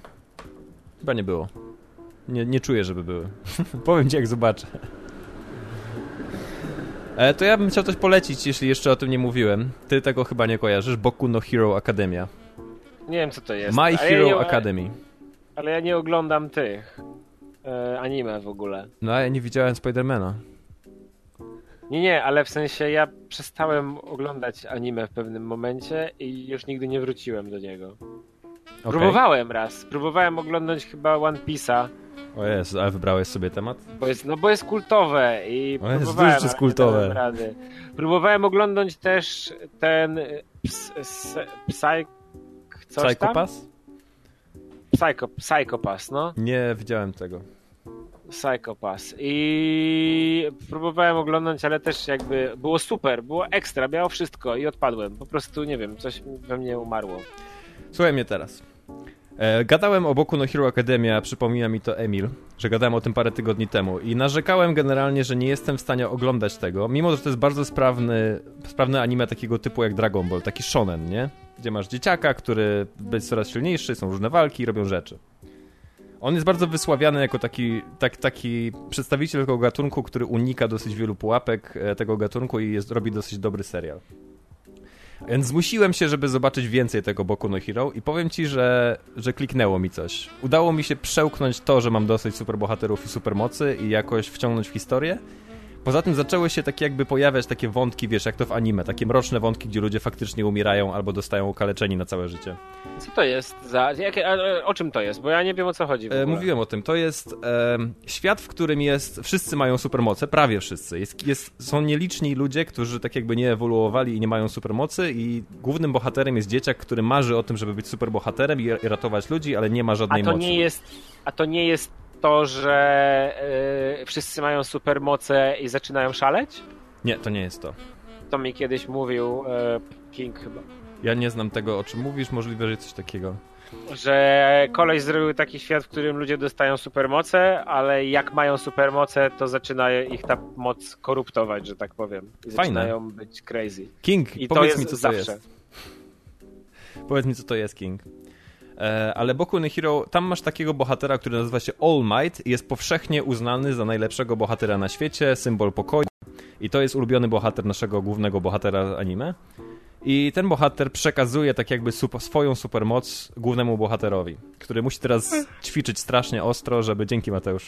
Chyba nie było. Nie, nie czuję, żeby były. Powiem ci, jak zobaczę. E, to ja bym chciał coś polecić, jeśli jeszcze o tym nie mówiłem. Ty tego chyba nie kojarzysz. Boku no Hero Academia. Nie wiem, co to jest. My Ale Hero ja nie, Academy. Ale ja nie oglądam tych e, anime w ogóle. No, a ja nie widziałem Spidermana. Nie, nie, ale w sensie ja przestałem oglądać anime w pewnym momencie i już nigdy nie wróciłem do niego. Okay. Próbowałem raz. Próbowałem oglądać chyba One Piece'a. O Jezu, ale wybrałeś sobie temat? Bo jest, no bo jest kultowe i O Jezu, próbowałem, to jest ale kultowe. nie dałem rady. Próbowałem oglądać też ten ps, ps, psy, coś Psycho tam? Pass? Psycho, Psycho Pass, no. Nie widziałem tego. Psycho Pass. I próbowałem oglądać, ale też jakby było super, było ekstra, miało wszystko i odpadłem. Po prostu, nie wiem, coś we mnie umarło. Słuchaj mnie teraz. E, gadałem o Boku no Hero Academia, przypomina mi to Emil, że gadałem o tym parę tygodni temu i narzekałem generalnie, że nie jestem w stanie oglądać tego, mimo że to jest bardzo sprawny, sprawny anime takiego typu jak Dragon Ball, taki shonen, nie? Gdzie masz dzieciaka, który jest coraz silniejszy, są różne walki i robią rzeczy. On jest bardzo wysławiany jako taki, tak, taki przedstawiciel tego gatunku, który unika dosyć wielu pułapek tego gatunku i jest, robi dosyć dobry serial. Więc zmusiłem się, żeby zobaczyć więcej tego Boku no Hero i powiem ci, że, że kliknęło mi coś. Udało mi się przełknąć to, że mam dosyć superbohaterów i supermocy i jakoś wciągnąć w historię. Poza tym zaczęły się takie jakby pojawiać takie wątki, wiesz, jak to w anime, takie mroczne wątki, gdzie ludzie faktycznie umierają albo dostają okaleczeni na całe życie. Co to jest za... Jakie, a, o czym to jest? Bo ja nie wiem, o co chodzi w ogóle. E, mówiłem o tym. To jest e, świat, w którym jest... Wszyscy mają supermoce, prawie wszyscy. Jest, jest, są nieliczni ludzie, którzy tak jakby nie ewoluowali i nie mają supermocy i głównym bohaterem jest dzieciak, który marzy o tym, żeby być superbohaterem i, i ratować ludzi, ale nie ma żadnej a to mocy. Nie jest, a to nie jest to, że yy, wszyscy mają supermoce i zaczynają szaleć? Nie, to nie jest to. To mi kiedyś mówił yy, King chyba. Ja nie znam tego, o czym mówisz, możliwe, że coś takiego. Że koleś zrobił taki świat, w którym ludzie dostają supermoce, ale jak mają supermoce, to zaczyna ich ta moc koruptować, że tak powiem. I Fajne. Zaczynają być crazy. King, I powiedz to mi, jest co zawsze. to jest. Powiedz mi, co to jest, King. E, ale Boku no Hero, tam masz takiego bohatera, który nazywa się All Might i jest powszechnie uznany za najlepszego bohatera na świecie, symbol pokoju. I to jest ulubiony bohater naszego głównego bohatera anime. I ten bohater przekazuje tak jakby super, swoją supermoc głównemu bohaterowi, który musi teraz ćwiczyć strasznie ostro, żeby... Dzięki, Mateusz.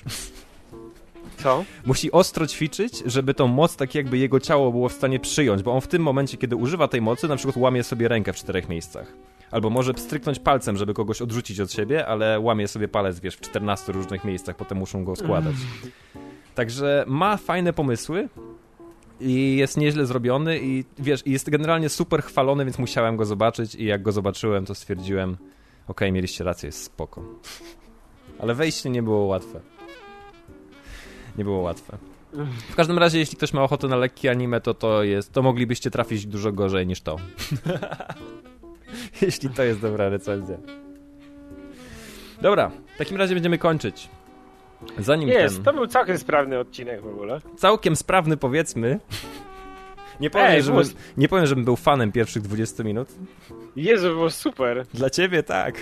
Co? Musi ostro ćwiczyć, żeby tą moc tak jakby jego ciało było w stanie przyjąć, bo on w tym momencie, kiedy używa tej mocy, na przykład łamie sobie rękę w czterech miejscach. Albo może stryknąć palcem, żeby kogoś odrzucić od siebie, ale łamie sobie palec, wiesz, w czternastu różnych miejscach, potem muszą go składać. Także ma fajne pomysły i jest nieźle zrobiony i wiesz, jest generalnie super chwalony, więc musiałem go zobaczyć i jak go zobaczyłem, to stwierdziłem, okej, okay, mieliście rację, jest spoko. Ale wejście nie było łatwe. Nie było łatwe. W każdym razie, jeśli ktoś ma ochotę na lekkie anime, to to jest, to moglibyście trafić dużo gorzej niż to. Jeśli to jest dobra recenzja. Dobra, w takim razie będziemy kończyć. Zanim Jest, ten... to był całkiem sprawny odcinek w ogóle. Całkiem sprawny, powiedzmy. Nie powiem, Ej, żebym, było... nie powiem, żebym był fanem pierwszych dwudziestu minut. Jezu, było super. Dla ciebie tak.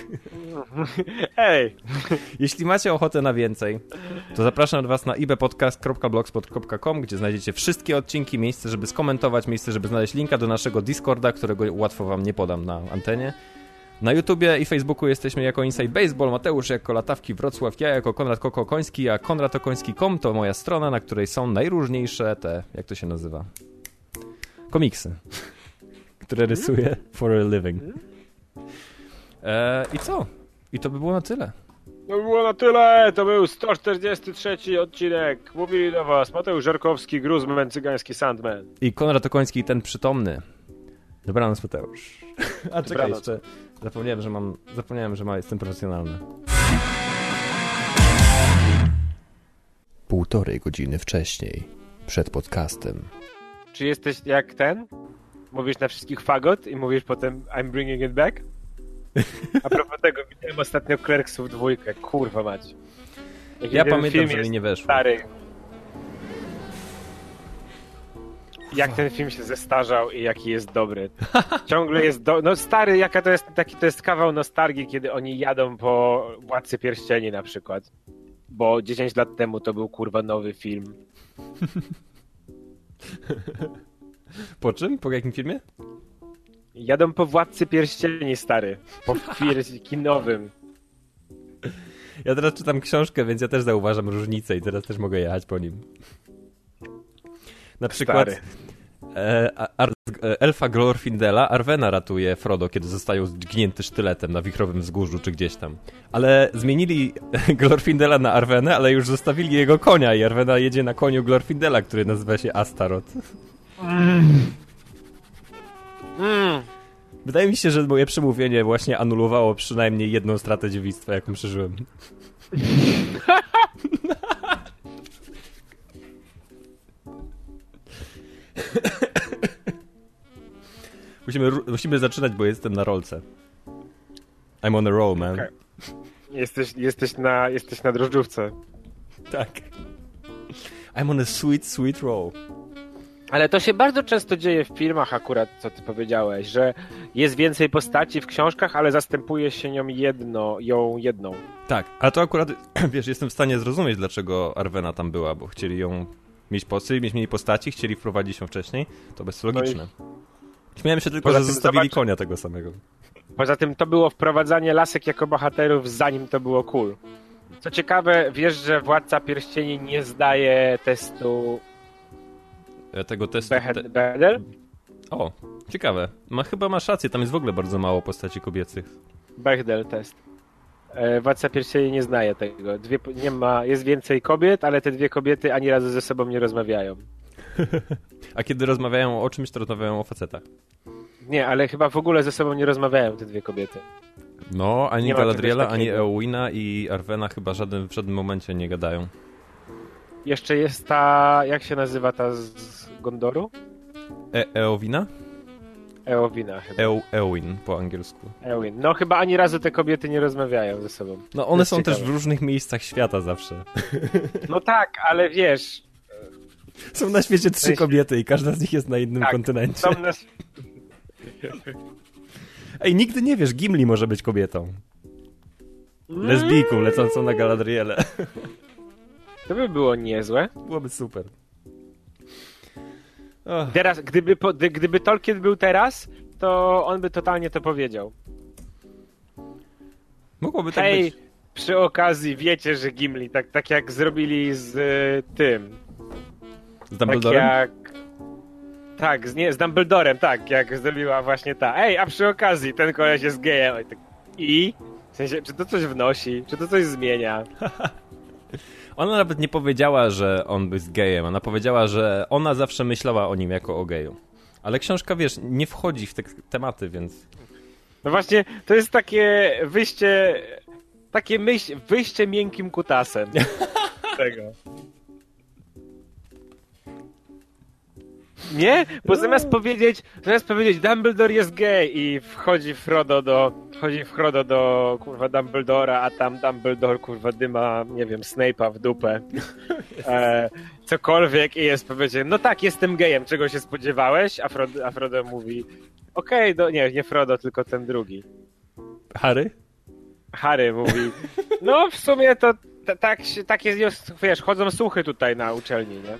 Ej. Jeśli macie ochotę na więcej, to zapraszam was na ibepodcast kropka blogspot kropka com, gdzie znajdziecie wszystkie odcinki, miejsce, żeby skomentować, miejsce, żeby znaleźć linka do naszego Discorda, którego łatwo wam nie podam na antenie. Na YouTubie i Facebooku jesteśmy jako Inside Baseball, Mateusz jako Latawki Wrocław, ja jako Konrad Koko-Koński, a konrad okoński kropka com to moja strona, na której są najróżniejsze te, jak to się nazywa? Komiksy, które rysuję for a living. Eee, I co? I to by było na tyle. To było na tyle, to był sto czterdziesty trzeci odcinek. Mówili do was Mateusz Żarkowski, Gruzman, Cygański Sandman. I Konrad Okoński, ten przytomny. Dobranoc, Mateusz. A czekaj Dobranoc. jeszcze. Zapomniałem, że mam. Zapomniałem, że ma, jestem profesjonalny. Półtorej godziny wcześniej, przed podcastem. Czy jesteś jak ten? Mówisz na wszystkich fagot i mówisz potem I'm bringing it back? A propos tego, widziałem ostatnio Clerksów dwójkę, kurwa mać. Jaki Ja ten pamiętam, film że mi jest nie weszło. Stary. Jak ten film się zestarzał i jaki jest dobry. Ciągle jest do... No stary, jaka to jest, taki to jest kawał nostalgii, kiedy oni jadą po Władcy Pierścieni na przykład. Bo dziesięć lat temu to był kurwa nowy film. Po czym? Po jakim filmie? Jadą po Władcy Pierścieni, stary. Po filmie kinowym. Ja teraz czytam książkę, więc ja też zauważam różnicę i teraz też mogę jechać po nim. Na przykład e, Ar, e, elfa Glorfindela Arwena ratuje Frodo, kiedy zostają dźgnięty sztyletem na wichrowym wzgórzu czy gdzieś tam. Ale zmienili Glorfindela na Arwenę, ale już zostawili jego konia i Arwena jedzie na koniu Glorfindela, który nazywa się Astaroth. Mm. Mm. Wydaje mi się, że moje przemówienie właśnie anulowało przynajmniej jedną stratę dziewictwa, jaką przeżyłem. musimy, musimy zaczynać, bo jestem na rolce. I'm on a roll, man. Okay. Jesteś, jesteś, na, jesteś na drożdżówce. Tak. I'm on a sweet, sweet roll. Ale to się bardzo często dzieje w filmach akurat, co ty powiedziałeś, że jest więcej postaci w książkach, ale zastępuje się nią jedno, ją jedną. Tak, a to akurat, wiesz, jestem w stanie zrozumieć, dlaczego Arwena tam była, bo chcieli ją mieć posy, mieć mniej postaci, chcieli wprowadzić ją wcześniej, to bez logiczne. No i... Śmiałem się tylko, poza że zostawili zobacz... konia tego samego. Poza tym to było wprowadzanie lasek jako bohaterów, zanim to było cool. Co ciekawe, wiesz, że Władca Pierścieni nie zdaje testu... Tego testu... Be- Bedel? O, ciekawe. Ma, chyba masz rację, tam jest w ogóle bardzo mało postaci kobiecych. Bechdel test. E, Władca Pierścieni nie znaje tego. Dwie, nie ma, jest więcej kobiet, ale te dwie kobiety ani razu ze sobą nie rozmawiają. A kiedy rozmawiają o czymś, to rozmawiają o facetach. Nie, ale chyba w ogóle ze sobą nie rozmawiają te dwie kobiety. No, ani nie Galadriela, ani Eowina i Arwena chyba żaden, w żadnym momencie nie gadają. Jeszcze jest ta, jak się nazywa ta z Gondoru? E- Eowina? Eowina chyba. Eu, Eowyn po angielsku. Eowyn. No chyba ani razu te kobiety nie rozmawiają ze sobą. No one są ciekawe. Też w różnych miejscach świata zawsze. No tak, ale wiesz... Są na świecie trzy kobiety i każda z nich jest na innym tak, kontynencie. Są na... Ej, nigdy nie wiesz, Gimli może być kobietą. Lesbijką lecącą na Galadrielę. To by było niezłe. Byłoby super. Oh. Teraz, gdyby, gdyby Tolkien był teraz, to on by totalnie to powiedział. Mogłoby tak Hej, być. Przy okazji wiecie, że Gimli, tak, tak jak zrobili z y, tym. Z Dumbledorem? Tak jak... Tak, z, nie, z Dumbledorem, tak, jak zrobiła właśnie ta. Ej, a przy okazji ten koleś jest gejem. I? W sensie, czy to coś wnosi? Czy to coś zmienia? Ona nawet nie powiedziała, że on jest gejem. Ona powiedziała, że ona zawsze myślała o nim jako o geju. Ale książka, wiesz, nie wchodzi w te tematy, więc... No właśnie, to jest takie wyjście... Takie myśl, wyjście miękkim kutasem. Tego. Nie? Bo zamiast powiedzieć, zamiast powiedzieć Dumbledore jest gej i wchodzi Frodo do, wchodzi Frodo do kurwa Dumbledora, a tam Dumbledore kurwa dyma, nie wiem, Snape'a w dupę. E, cokolwiek i jest powiedzieć, no tak, jestem gejem, czego się spodziewałeś? A Frodo, a Frodo mówi, okej, okay, nie, nie Frodo, tylko ten drugi. Harry? Harry mówi, no w sumie to t- tak, tak jest, wiesz, chodzą słuchy tutaj na uczelni, nie?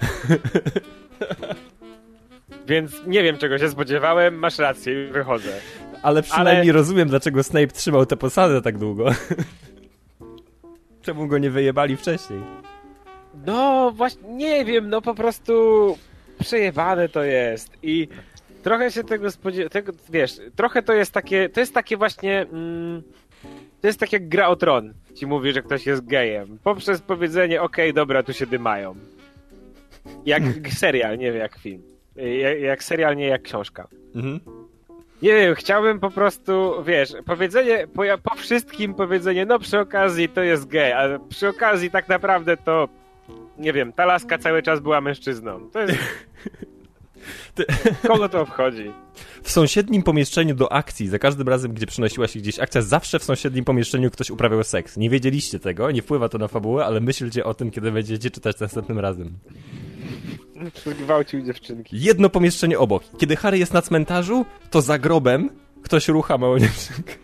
Więc nie wiem, czego się spodziewałem, masz rację, już wychodzę. Ale przynajmniej Ale... rozumiem, dlaczego Snape trzymał tę posadę tak długo. Czemu go nie wyjebali wcześniej? No, właśnie, nie wiem, no po prostu przejebane to jest i trochę się tego spodziewałem, wiesz, trochę to jest takie, to jest takie właśnie, mm, to jest tak jak Gra o Tron, ci mówi, że ktoś jest gejem, poprzez powiedzenie, okej, okay, dobra, tu się dymają. Jak serial, nie wiem, jak film. Jak, jak serial, nie jak książka. Mhm. Nie wiem, chciałbym po prostu, wiesz, powiedzenie, po, po wszystkim powiedzenie, no przy okazji to jest gej, a przy okazji tak naprawdę to, nie wiem, ta laska cały czas była mężczyzną. To jest... Ty... Kogo to obchodzi? W sąsiednim pomieszczeniu do akcji, za każdym razem, gdzie przynosiła się gdzieś akcja, zawsze w sąsiednim pomieszczeniu ktoś uprawiał seks. Nie wiedzieliście tego, nie wpływa to na fabułę, ale myślcie o tym, kiedy będziecie czytać następnym razem. Gwałcił dziewczynki. Jedno pomieszczenie obok. Kiedy Harry jest na cmentarzu, to za grobem ktoś rucha małą dziewczynkę.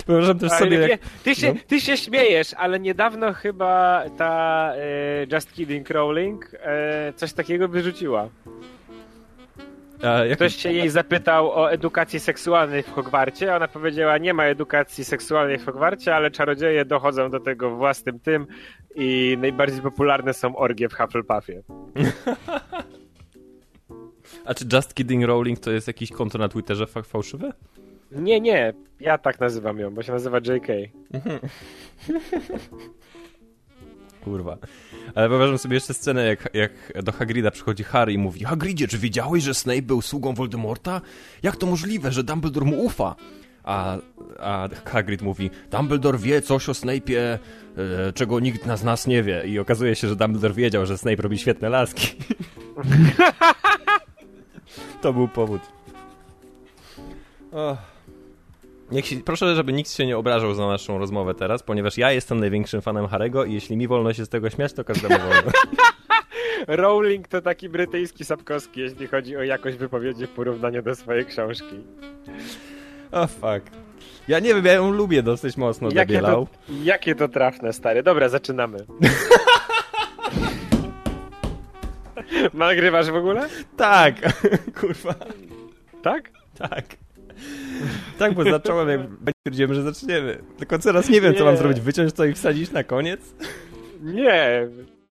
Wyobrażam też Ale sobie wie, jak... ty, się, no. ty się śmiejesz, ale niedawno chyba ta e, Just Kidding Rowling e, coś takiego wyrzuciła. A jak... Ktoś się jej zapytał o edukację seksualnej w Hogwarcie, a ona powiedziała, nie ma edukacji seksualnej w Hogwarcie, ale czarodzieje dochodzą do tego własnym tym i najbardziej popularne są orgie w Hufflepuffie. A czy Just Kidding Rowling to jest jakieś konto na Twitterze fa- fałszywe? Nie, nie, ja tak nazywam ją, bo się nazywa J K. Kurwa. Ale wyobrażam sobie jeszcze scenę, jak, jak do Hagrida przychodzi Harry i mówi: Hagridzie, czy wiedziałeś, że Snape był sługą Voldemorta? Jak to możliwe, że Dumbledore mu ufa? A, a Hagrid mówi: Dumbledore wie coś o Snape'ie, e, czego nikt z nas nie wie. I okazuje się, że Dumbledore wiedział, że Snape robi świetne laski. To był powód. Oh. Niech się, proszę, żeby nikt się nie obrażał za naszą rozmowę teraz, ponieważ ja jestem największym fanem Harry'ego i jeśli mi wolno się z tego śmiać, to każdemu wolno. Rowling to taki brytyjski Sapkowski, jeśli chodzi o jakość wypowiedzi w porównaniu do swojej książki. O oh, fuck. Ja nie wiem, ja ją lubię dosyć mocno, jakie debielał. to, jakie to trafne, stary. Dobra, zaczynamy. Nagrywasz w ogóle? Tak, kurwa. Tak? Tak. Tak, bo zacząłem, jak stwierdziłem, że zaczniemy. Tylko teraz nie wiem, co Nie. mam zrobić. Wyciąć to i wsadzić na koniec? Nie,